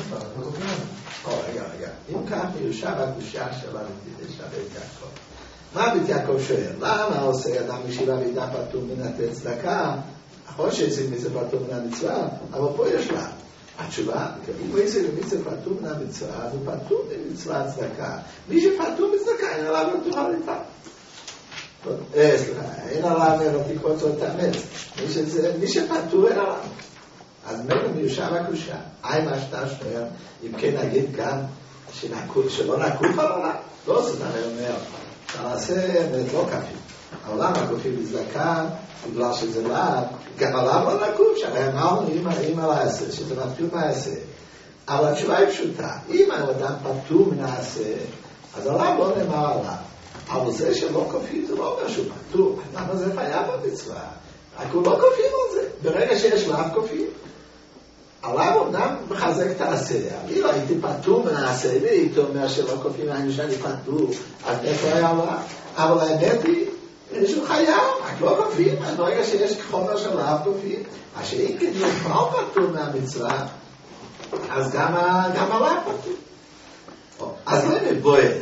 אם כך מיושב הקדושה של בית יעקב. מה בית יעקב שואל? למה עושה אדם משיבה וידע פטור מן לתת צדקה? נכון שיוצאים מזה פטור מן המצווה, אבל פה יש לה. התשובה, אם הוא יצא למצווה פטור מן המצווה, אז הוא פטור ממצווה צדקה. מי שפטור מצדקה, אין עליו לא תוכל איתה. סליחה, אין עליו לא תקרוץ או תאמץ. מי שפטור אין עליו. אז מילא מיושב הקדושה. מה שאתה שואל, אם כן נגיד גם שלא נקוף על עליו? לא עושה, אני אומר, אתה נעשה לא כפי. העולם הקופי בצדקה, בגלל שזה לאו, גם עליו לא נקוף, שהרי אמרנו אם על העשה, שזה מתחיל מהעשה. אבל התשובה היא פשוטה, אם האדם פטור מן העשה, אז עליו לא נאמר עליו. אבל זה שלא קופי, זה לא אומר שהוא פטור. למה זה חייב במצווה? רק הוא לא קופים על זה. ברגע שיש לאו קופים, עליו אמנם מחזק את העשה. אני לא הייתי פטור מן העשה, והייתי אומר שלא קופים, אני שאני פטור, אז איפה היה עליו? אבל האמת היא, שהוא חייב, רק לא קופים, אז ברגע שיש חומר של לאו קופים, אז שאם כן יוכל פטור מהמצווה, אז גם עליו פטור. אז לא מבוער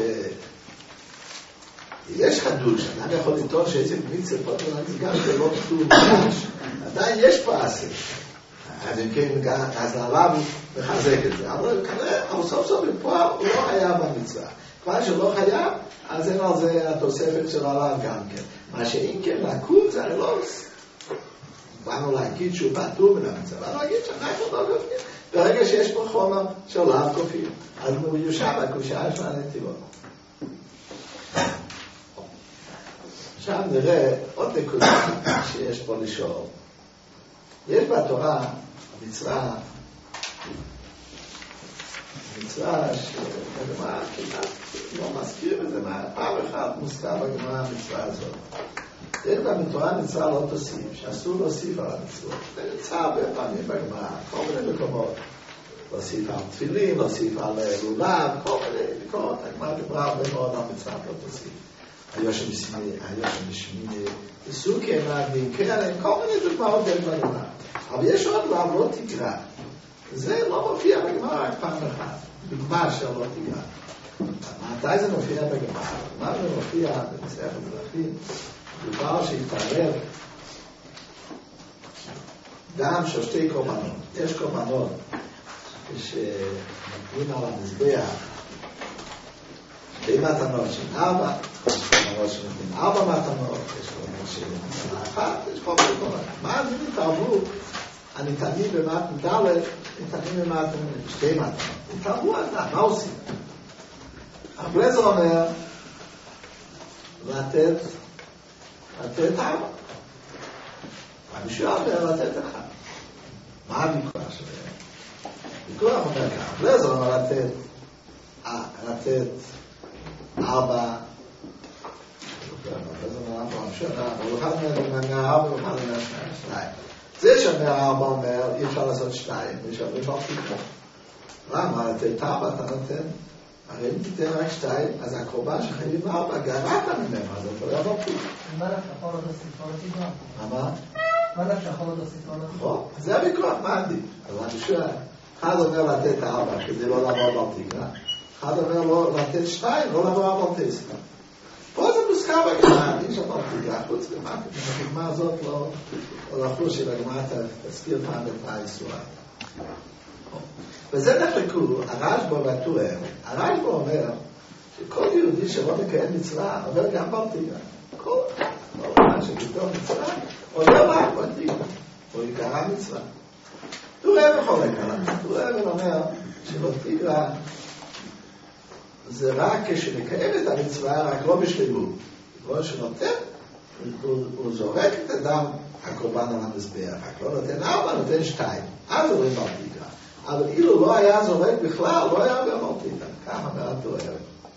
יש חדוש, אדם יכול לטעון שאיזה מצווה פטור מהמצווה, גם זה לא פטור ממש, עדיין יש פה עשה. אז אם כן, אז עליו מחזק את זה, אבל סוף סוף בפועל הוא לא חייב במצווה. כבר שלא חייב, אז אין על זה התוספת של עליו גם כן. מה שאם כן נקוב זה הרי לא באנו להגיד שהוא פטור מן המצווה, באנו להגיד שאנחנו לא קופים. ברגע שיש פה חומר של לאו קופים, אז הוא יושב הקושה של הנתיבות. עכשיו נראה עוד נקודה שיש פה לשאול. יש בתורה מצווה שהגמרא כמעט לא מזכיר את זה, פעם אחת מוזכר בגמרא המצווה הזאת. יש בתורה מצווה לא תוסיף, שאסור להוסיף על המצוות. זה נמצא הרבה פעמים בגמרא, כל מיני מקומות. להוסיף על תפילין, להוסיף על לולב, כל מיני מקומות. הגמרא דיברה הרבה מאוד על מצווה לא תוסיף. היושם בשמיני, בסוכי, כן, כל מיני דוגמאות יש בגמרא. אבל יש עוד לא תגרע. זה לא מופיע בגמרא רק פעם אחת. דוגמה של לא תגרע. מתי זה מופיע בגמרא? מה זה מופיע במסכת דרכים? דובר שהתערב דם של שתי קורבנות. יש קורבנות כשנותנים על המזבח שתי מתנות של 4, יש קורבנות שנותנים 4 מתנות, יש קורבנות שנותנים 1, יש כל מיני קורבנות. מה זה נתערבו? הניתנים במתן ד' ניתנים במתן שתי מתנות. נתערבו על זה, מה עושים? הבלזר אומר לתת 4. המשל אומר לתת 1. מה הוויכוח שלהם? הוויכוח אומר כך, הבלזר אומר לתת 4. הבלזר אומר 4 המשלה, אבל הוא אחד אומר 4 והוא אחד אומר 2. זה שאומר 4 אומר אי אפשר לעשות 2, יש הרבה פרטים. למה? לתת 4 אתה נותן? הרי אם תיתן רק 2, אז הקורבן שחייבים 4, גרעת ממנו, אז אתה לא יבוא פתיח. מה דווקא יכול עוד להוסיף על התגרה? מה דווקא יכול עוד להוסיף על התגרה? נכון, זה הוויכוח, מה עדיף? אז אני שואל, אחד אומר לתת 4 כדי לא לעבור בתגרה, אחד אומר לו לתת 2, לא לעבור בתגרה. פה זה מוזכר בגמרא, אי אפשר בתגרה, חוץ במה, בגמרא הזאת לא לחוש שבגמרא תזכיר פעם את האיסורה. וזה נחלקו, הרשב"א והטועם. הרשב"א אומר שכל יהודי שלא מקיים מצווה עובר גם בתגרה. כל אחד שכתוב מצווה עובר רק בתגרה. הוא יקרא מצווה. טועם יכול לקרא. טועם אומר שבתגרה זה רק כשמקיים את המצווה, רק לא בשלמות. כמו שנותן, הוא זורק את הדם הקורבן על המזבח. רק לא נותן 4, נותן 2. אז עוברים בתגרה. אבל אילו לא היה זורק בכלל, לא היה במרתיקה. ככה אומר התואר.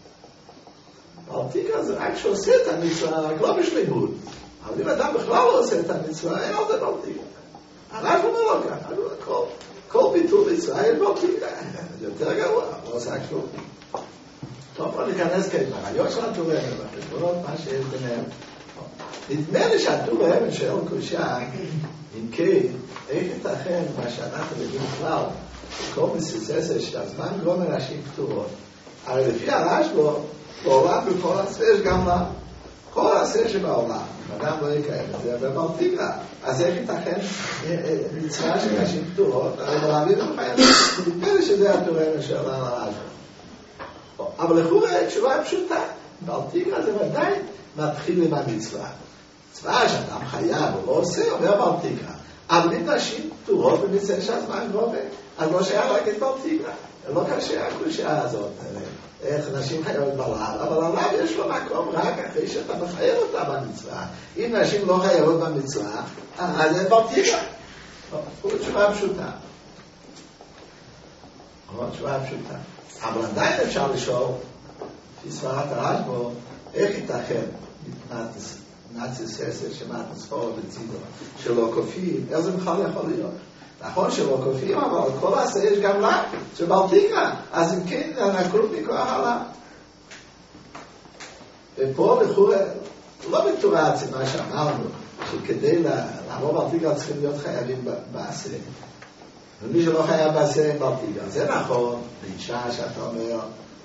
מרתיקה זה רק שעושה את המצווה, רק לא בשלמות. אבל אם אדם בכלל לא עושה את המצווה, אין על זה מרתיקה. הרב אומר לו ככה, כל ביטול מצווה אין מרתיקה. זה יותר גרוע, לא עושה כלום. טוב, פה ניכנס כאן, הרעיון של התואר, בחשבונות מה שיש ביניהם. נדמה לי שהתואר שואל קושה, אם כן, איך אתה ייתכן מה שאנחנו יודעים כבר, כל מסיססה שהזמן גרום אנשים פטורות. אבל לפי הרשב"א, בעולם בכל העשה יש גם לה. כל העשה שבעולם, אדם לא יקיים את זה, ובלתיקה. אז איך ייתכן מצווה של נשים פטורות? הרי ברבים לא חייבים. נדמה שזה התורם של הרשב"א. אבל לכאורה תשובה פשוטה. בלתיקה זה ודאי מתחיל עם המצווה. מצווה שאדם חייב או לא עושה, אומר בלתיקה. אבל אם נשים פטורות במצווה שהזמן גרום, אז לא שייך רק את בלתיקה. לא קשה הקושיה הזאת. איך נשים חייבות בלעב, אבל עליו יש לו מקום רק אחרי שאתה מחייב אותה במצווה. אם נשים לא חייבות במצווה, אז אין בלתיקה. הוא תשובה פשוטה. תשובה פשוטה. אבל עדיין אפשר לשאול, לפי סברת הרשב"א, איך ייתכן נאציס ססר שמעת ספורו בצידו, שלא כופים, איך זה בכלל יכול להיות? נכון שלא כופים, אבל כל העשה יש גם לה, שבלתיקה, אז אם כן, נקרות מכוח עלה. ופה לכאורה, לא בתורה עצמה שאמרנו, שכדי לעבור בלתיקה צריכים להיות חייבים בעשה. ומי שלא חייב בעשה אין בלתיקה. זה נכון, לאישה שאתה אומר,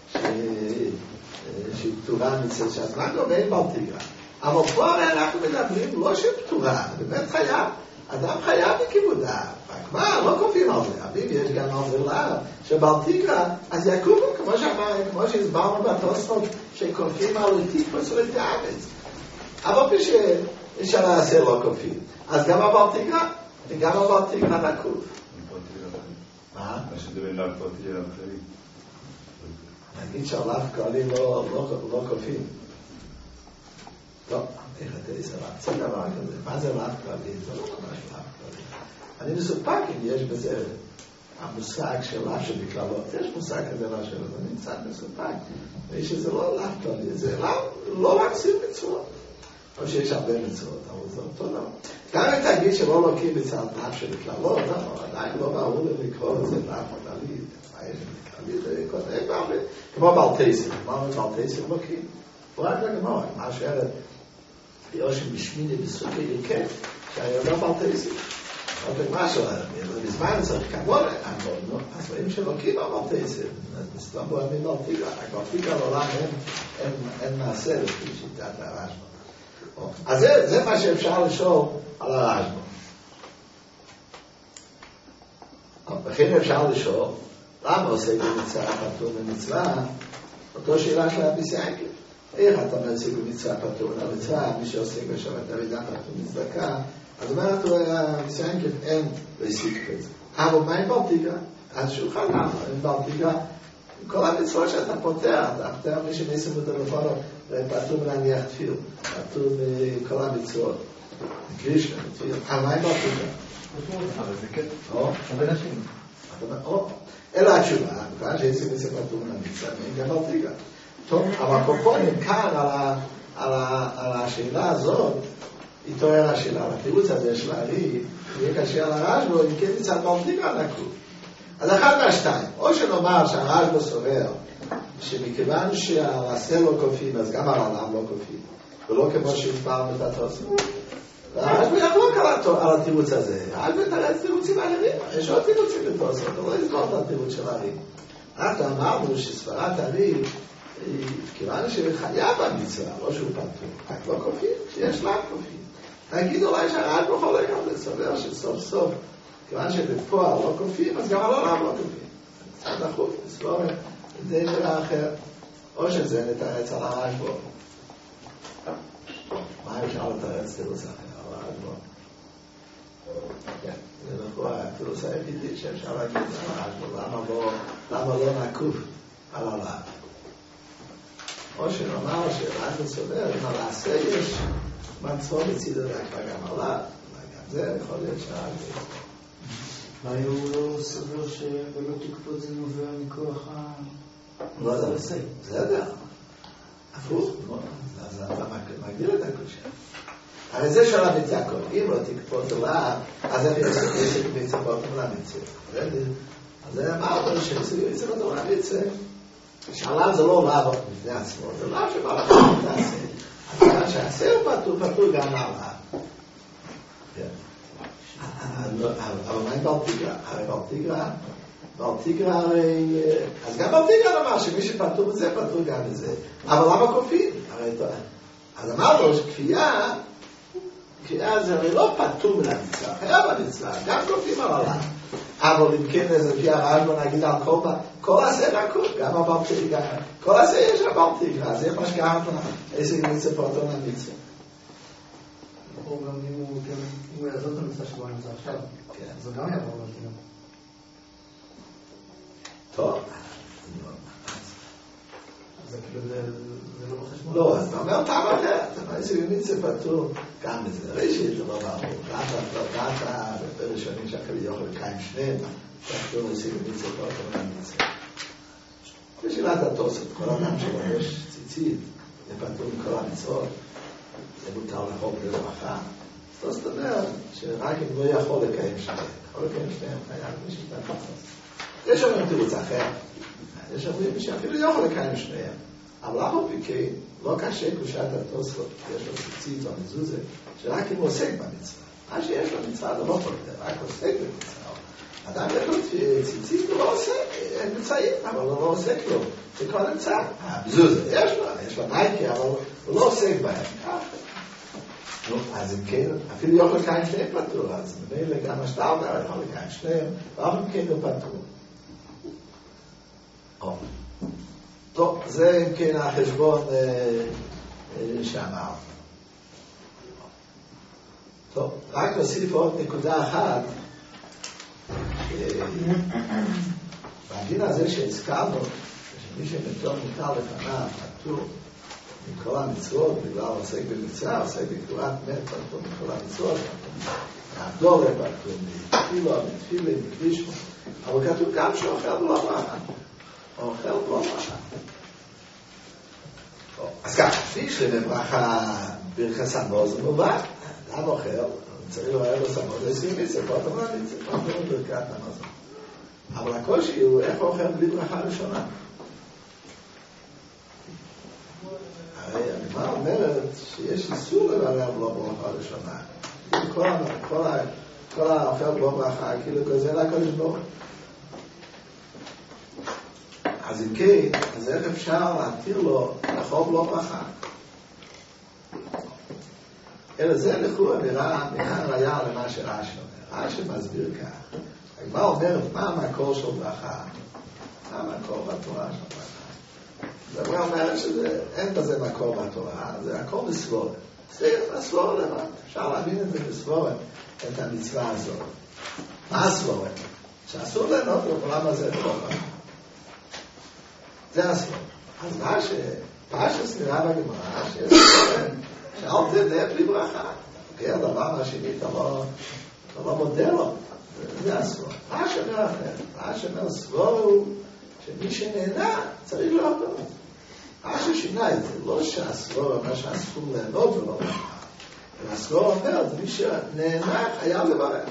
שהיא פטורה מצד שהזמן לא ואין בלתיקה. אבל פה אנחנו מדברים לא שפטורה, באמת חייב. אדם חייב בכיבודה, רק מה, לא כופים על זה, אבל יש גם על זה לאו, שבלתיקה, אז יקובו, כמו שהסברנו בתוספות, שכופים על טיפוס ולתי הארץ. אבל כשאפשר לעשה לא כופים, אז גם הבלתיקה, וגם הבלתיקה נקוב. מה? מה שדברים לאו פרטי לאו כללי. נגיד שהלאו כללי לא כופים. טוב, איך אתה עושה לאו? זה דבר כזה. מה זה לאו כללי? זה לא ממש לאו כללי. אני מסופק אם יש בזה המושג של לאו שבכללות. יש מושג כזה לאו שלו, אני קצת מסופק. ויש שזה לא לאו כללי, זה לא רק סיר מצוות. או שיש הרבה מצוות, אבל זה אותו דבר. גם אם תגיד שלא לוקים בצד לאו שבכללות, עדיין לא ברור לקרוא לזה לאו כללי. מה יש בכללי? זה כמו בלטייסר. מה אומר בלטייסר לוקים? הוא רק לגמור, מה שאומרת, יושם בשמיני בסוכי יקף, שהיה לא בלטייסר. אבל מה שאומרת, בזמן צריך כמובן, אז רואים שלוקים בלטייסר. אז מסתובב בו אני בלטיקה, רק בלטיקה לעולם אין מעשה לפי שיטת הרשב"א. אז זה מה שאפשר לשאול על הרשב"א. וכן אפשר לשאול, למה עושה במצווה פטור במצווה? אותו שאלה של הביסיינקל. איך אתה מעסק במצווה פטור במצווה? מי שעוסק בשבת הרידה פטור מצדקה, אז אומרת לו הביסיינקל, אין להסיק בזה. אבל מה עם בלתיקה? אז שולחן למה, עם בלתיקה, כל המצווה שאתה פותח, אתה פותח מי שמייסים בטלפון, פטור מלהניח תפיל, פטור מכל המצוות, גריש תפיל, אבל מה עם בלתיקה? אבל זה קטע. הרבה נשים. אלא התשובה, כאן שיש מייסים פטור מלהניח, גם בלתיקה. טוב, אבל קופונים כאן על השאלה הזאת, איתו היה השאלה, על התירוץ הזה של הארי, יהיה קשה על הרשב"א, אם כן מצד בלתיקה נקוב. אז אחד מהשתיים, או שנאמר שהרשב"א סובר, שמכיוון שהעשה לא כופים, אז גם העולם לא כופים, ולא כמו שהסברנו את התוספות. והרשב"א יחלוק על התירוץ הזה, הרשב"א יתרץ תירוצים אחרים, יש עוד תירוצים בתוספות, אבל לא יסבור את התירוץ של הארי. אנחנו אמרנו שסברת הארי, כיוון שחייב במצווה, לא שהוא פטור, רק לא כופים, שיש לה כופים. נגיד אולי שהרשב"א חולק על זה, סובר שסוף סוף, כיוון שבפועל לא כופים, אז גם על העולם לא כופים. קצת דחוף, לסבור די נראה אחר. או שזה נתרץ על הרשב"א. מה אפשר לתרץ תירוץ אחר על הרשב"א? כן, זה נכון, התירוץ היחידי שאפשר להגיד על הרשב"א, למה לא נקוב על העולם? או שנאמר שרשב"א סובר, אם על העשה יש מצווה מצידו רק גם עליו, גם זה יכול להיות שהרשב"א. אולי הוא לא סובר שבלא תקפות זה נובע מכוח לא יודע, זה יודע. הפוך, אז אתה מגדיר את הקושי. הרי זה שאלה מתייקות, אם לא תקפות עליו, אז איך יש מצוות למצווה. אז זה אמרנו שמצוות למצווה, שעליו זה לא לאו בפני עצמו, זה לאו שבא לכם תעשה. אז כיוון שהעשה הוא פטור גם עליו. אבל מה עם בלתיגרא? בלתיגרא הרי... אז גם בלתיגרא אמר שמי שפטור בזה, פטור גם בזה. אבל למה כופים? אז אמרנו שכפייה זה הרי לא פטור מן המצווה, חייב המצווה, גם כופים על עליו. אבל אם כן, אז לפי הרעיון נגיד על כל עשה רקוב, גם הבלתיגרא, כל עשה יש הבלתיגרא, אז איך משגעת לה איזה מצווה פטור מהמצווה. או גם אם הוא יעזור את המצווה שבו נמצא עכשיו, זה גם יעבור בלתיגרא. טוב. זה כאילו, זה לא בחשבון. לא, אז אתה אומר טעם אחר, אתה אומר איזה מצווה פטור, גם בזה, ראשית זה לא ברור, דעת בראשונים שהקדוש ברוך הוא לקיים שניהם, פטור איזה מצווה פטור מהמצווה. בשאלת התוספות, כל אדם שלובש ציצית, זה פטור מכל המצוות, זה מותר לחוק לרווחה. זאת אומרת שרק אם לא יכול לקיים שניהם, יכול לקיים שניהם, חייב בשיטת התוספות. יש אומרים תירוץ אחר, יש אומרים שאפילו יכול לקיים שניהם, אבל למה פיקי לא קשה קושת התוספות, יש לו ציצית או מזוזה, שרק אם הוא עוסק במצווה. מה שיש לו מצווה זה לא יכול להיות, רק עוסק במצווה. אדם יש לו ציצית, הוא לא עוסק, אין מצעים, אבל הוא לא עוסק לו. זה כבר נמצא. המזוזה יש לו נייקי, אבל הוא לא עוסק בהם. אז אם כן, אפילו יכול לקיים שניהם פטור, אז ממילא גם השטר אומר, יכול לקיים שניהם, ואף אם כן הוא פטור. טוב, זה אם כן החשבון שאמר. טוב, רק נוסיף עוד נקודה אחת. בדין הזה שהזכרנו, שמי שמתור מותר לפניו, פטור מכל המצוות, בגלל עוסק במצווה, עוסק בקבורת מת, פטור מכל המצוות, מהגדולה, פטור מתפילה, מקדיש, אבל כתוב גם שאוכל בלא ברכה. אוכל בלא ברכה. אז ככה, כפי שבברכה ברכת המזון זה מובן, אדם אוכל, צריך לראה לו סמות, זה 20 מצוות, פה אתה אומר לי, זה פעם לא ברכת המזון. אבל הקושי הוא איך אוכל בלי ברכה ראשונה. הרי הגמרא אומרת שיש איסור לברר בלא ברכה ראשונה. כל האוכל בלא ברכה, כאילו גוזל הקדוש ברוך הוא. אז אם כן, אז איך אפשר להתיר לו לאכול בלא ברכה? אלא זה לכאורה נראה ראיה למה שרש"י אומר. רש"י מסביר כך. הגמרא אומרת, מה המקור של ברכה? מה המקור בתורה של ברכה? הגמרא אומרת שאין בזה מקור בתורה, זה הכל בסבורת. זה הסבורת לבד. אפשר להבין את זה בסבורת, את המצווה הזאת. מה הסבורת? שאסור ליהנות בעולם הזה בלא ברכה. זה הסבורת. אז מה שפשטוס נראה בגמרא, שיש סבורת, שאל תדע בלי ברכה. אוקיי, הדבר השני, אתה לא מודה לו. זה הסבור. מה שאומר אחר? מה שאומר סבור הוא שמי שנהנה צריך להודות. מה ששינה את זה, לא שהסבור אומר שאסור ליהנות ולא ברכה. הסבור אומר, מי שנהנה חייב לברך.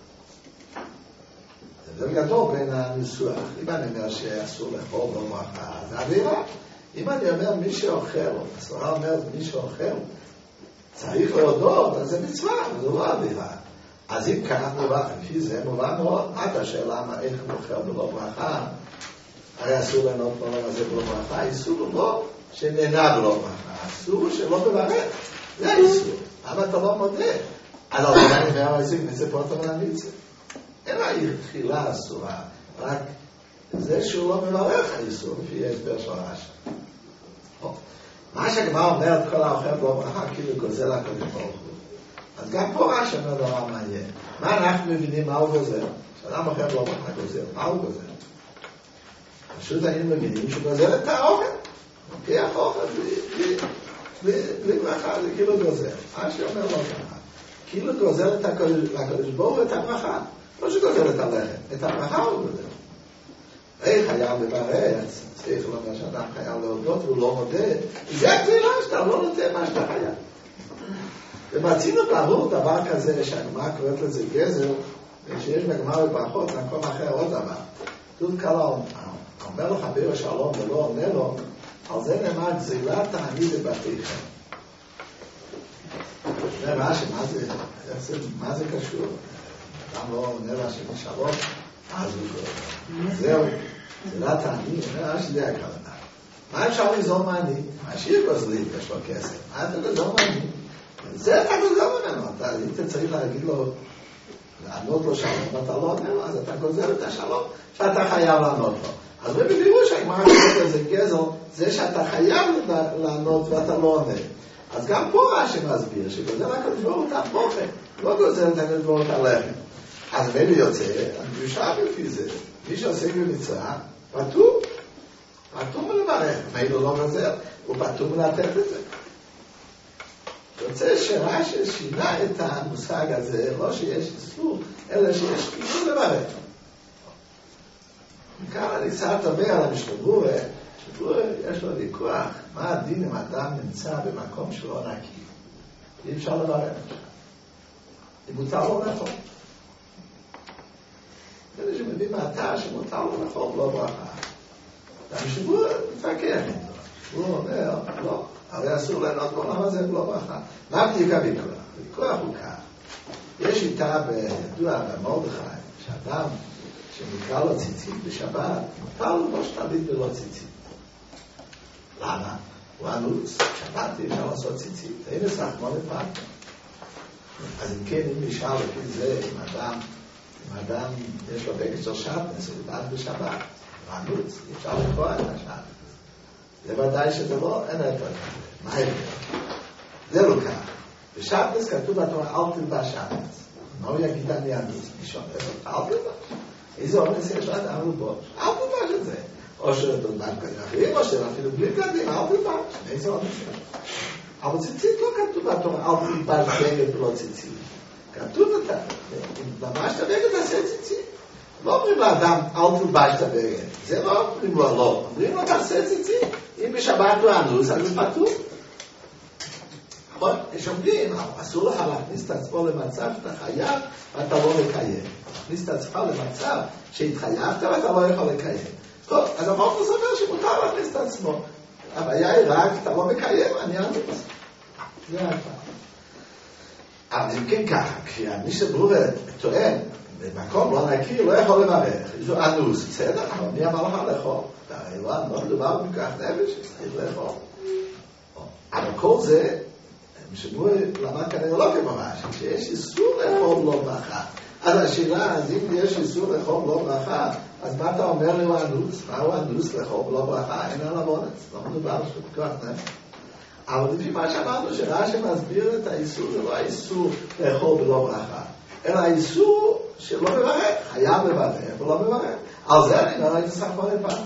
זה גדול בין הניסוח. אם אני אומר שאסור לאכול ולא ברכה, זה עבירה. אם אני אומר מי שאוכל, הסברה אומרת מי שאוכל, צריך להודות, אז זה מצווה, זה לא עבירה. אז אם כך מובן, לפי זה מובן מאוד, עד השאלה מה איך הוא אוכל בלא ברכה, הרי אסור ליהנות בעולם הזה בלא ברכה, איסור לא שנהנה בלא ברכה, אסור שלא בברך, זה האיסור, אבל אתה לא מודה. אז על זה אני אומר, זה פה אתה מנמיץ. אין לה תחילה אסורה, רק זה שהוא לא מברך האיסור, לפי הסבר של רש"י. מה שהגמרא אומרת, כל האוכל בלא ברכה, כאילו גוזל הקדוש ברוך הוא. אז גם פה רש"י אומר דבר מעניין. מה אנחנו מבינים מה הוא גוזל? שאדם אוכל בלא ברכה גוזל. מה הוא גוזל? פשוט היינו מבינים שהוא גוזל את האוכל. לוקח אוכל בלי ברכה, זה כאילו גוזל. מה שאומר לא ברכה. כאילו גוזל את הקדוש ברוך הוא את הברכה. לא שגוזל את הלחם, את הברכה הוא גוזל. איך חייב לברך? צריך לומר שאדם חייב להודות והוא לא מודה. זה הגזירה שאתה לא נותן מה שאתה חייב. ומצינו ברור דבר כזה שהגמרא קוראת לזה גזל, ושיש בגמרא בברכות במקום אחר עוד דבר. תות קלה אומר לך ביר שלום ולא עונה לו, על זה נאמר גזילת העני בבתיכם. אומר רש"י, מה זה קשור? גם לא עונה לה שלום, אז זהו, זה לא תעני, שזה הכוונה. מה אפשר לזום מעני? השיר גוזלים, יש לו כסף. מה אתה גוזל מעני? זה אתה גוזל ממנו. אתה צריך להגיד לו, לענות לו שלום, ואתה לא עונה לו, אז אתה גוזל את השלום שאתה חייב לענות לו. אז בביאו שהגמרא קוראת זה גזל, זה שאתה חייב לענות ואתה לא עונה. אז גם פה רש"י מסביר שגוזל הקדוש ברוך הוא תהפוכת, לא גוזל את הקדוש ברוך הוא הלחם. אז מילא יוצא, הקדושה לפי זה, מי שעוסק במצווה, פטור מלברך. מילא לא גוזל, הוא פטור מלתת את זה. יוצא שרש"י שינה את המושג הזה, לא שיש איסור, אלא שיש איסור לברך. מכאן אני קצת אומר על המשנה ברורה, יש לו ויכוח, מה הדין אם אדם נמצא במקום שלא נקי? אי אפשר לברך. אם מותר לו לאכול. אלה שמביאים מהתא שמותר לו לאכול, לא ברכה. המשנה ברורה מפקח איתו. הוא אומר, לא, הרי אסור ליהנות בעולם הזה לא ברכה. מה בדיוק הוויכוח? הוויכוח הוא כך. יש איתה בידוע במרדכי, שאדם שנקרא לו ציצית בשבת, מותר לו לא שתליט ולא ציצית. למה? הוא אנוס, שבת אי אפשר לעשות ציצית. אין לסך כמו לפעמים. אז אם כן, אם נשאר לפי זה, אם אדם יש לו בגד של שטנס, הוא לבד בשבת, הוא אנוס, אי אפשר לקבוע את השטנס. זה ודאי שזה לא, אין את זה. מה ההבדל? זה לא כך. בשטנס כתוב בתורה, אל תלבש שטנס. מה הוא יגיד אני אנוס? מישהו אומר, אל תלבש. איזה אומץ יש לאדם לבוש? אל תלבש את זה. או שתלבש כדרכים, או שאפילו בלי בגדים, אל תלבש. איזה אומץ יש? אבל ציצית לא כתוב בתורה, אל תלבש בגד ולא ציצית. כתוב אותה, אם לבשת בגד, תעשה ציצית. לא אומרים לאדם, אל תלבש את הבגד. זה לא אומרים לו, לא. אומרים לו, תעשה ציצית. אם בשבת הוא אנוס, אז הוא פטור. נכון? יש אומרים, אסור לך להכניס את עצמו למצב שאתה חייב ואתה לא מקיים. להכניס את עצמך למצב שהתחייבת ואתה לא יכול לקיים. טוב, אז המורפוס אומר שמותר להכניס את עצמו. הבעיה היא רק, אתה לא מקיים, אני אנוס. זה ההפך. אבל אם כן ככה, כשהמשנה ברורה טוען, במקום לא נקי, לא יכול לברך. יש אנוס, בסדר, אבל מי אמר לך לאכול? הרי לא מדובר בכך נפש, צריך לאכול. אבל כל זה, משמור למד כנראה לא כממש, כשיש איסור לאכול לא ברכה. אז השאלה, אז אם יש איסור לאכול לא ברכה, אז מה אתה אומר לי הוא אנוס? מה הוא אנוס לאכול לא ברכה? אין עליו אונס, לא מדובר בכך נפש. אבל לפי מה שאמרנו, שרש"י מסביר את האיסור, זה לא האיסור לאכול בלא ברכה, אלא האיסור שלא מברך, חייב לברך ולא מברך. על זה אני לא הייתי סך כל לפעמים.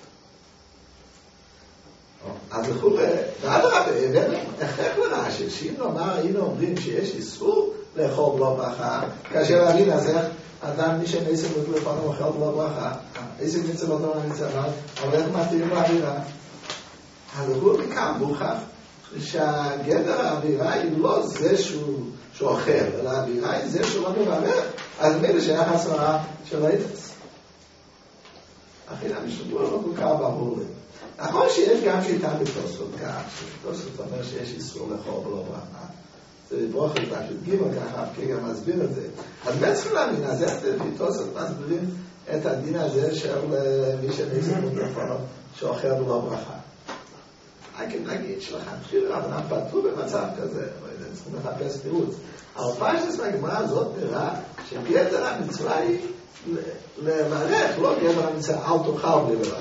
אז לכו ואדרבה, הבאנו הכרח לרש"י, שאם נאמר, היינו אומרים שיש איסור לאכול בלא ברכה, כאשר להבין אז איך אדם מי שנסים לפעמים אוכל בלא ברכה, איזה מצווה לא תורה מצווה, אבל איך מתאים לאווירה? אז לכו מכאן מוכח שהגדר האווירה היא לא זה שהוא אוכל, אלא האווירה היא זה שהוא לא מברך, אז מילא שהיה חסרה של היתס. אחרי המשתבוע לא כל כך ברור לי. נכון שיש גם שיטה בתוספות כך, שתוספות אומר שיש איסור לאכול ולא ברכה. זה ברוך את פשוט גימל ככה, כי גם מסביר את זה. אז באמת צריכים להבין, אז איך בתוספות מסבירים את הדין הזה של מי שנסים מוטרפונות שאוכל ולא ברכה. רק אם נגיד שלכם, תחיל רבנם פתרו במצב כזה, צריכים לחפש תירוץ. אבל פשטס מהגמרא הזאת נראה שגדר המצווה היא לברך, לא גדר המצווה, אל תאכל בלי לברך.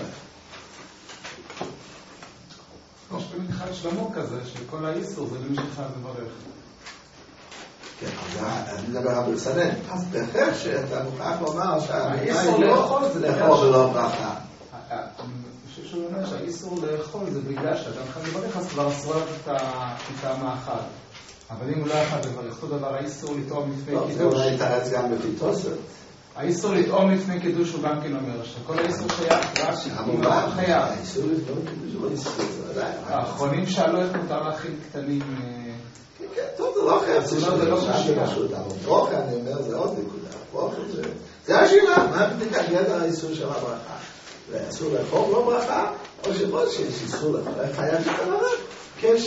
יש במנחת שלמה כזה, שכל האיסור זה למי שחייב לברך. כן, אז אני מדבר על ברסנן. אז בכך שאתה מוכרח לומר שהאיסור לאכול זה לאכול ולא ברכה. שהוא אומר שהאיסור לאכול זה בגלל שאדם חייב לברך, אז כבר אסור את המאכל. אבל אם הוא לא יכול לברך, אותו דבר האיסור לטעום לפני קידוש. זה אולי יתרץ גם בפיתוסת. האיסור לטעום לפני קידוש הוא גם כן אומר שכל האיסור שייך רק אם לא חייב. האיסור לטעום קידוש הוא לא איסור, זה עדיין. האחרונים שאלו איך מותר להכין קטנים. כן, טוב, זה לא חייב. זה לא חשיבה. אבל ברוך אני אומר, זה עוד נקודה. ברוך זה השאלה, מה בדיקה גדר האיסור של הברכה? אסור לאכול לא ברכה, או שבוד שיש איסור לאכול, חייב שתברך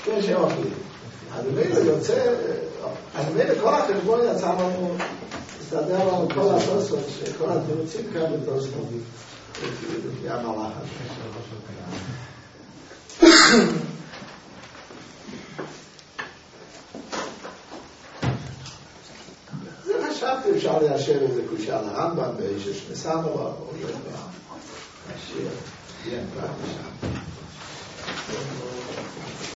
כשאוכלים. אז מילא יוצא, אז מילא כל החשבון יצא לנו, מסתדר לנו כל התוספות, שכל התירוצים כאן בתוספות, לפי המהלך הזה. זה חשבתי, אפשר ליישב איזה קושה לרמב"ם באיש מסמרה, או זה כבר, נשאיר, יהיה כבר משם.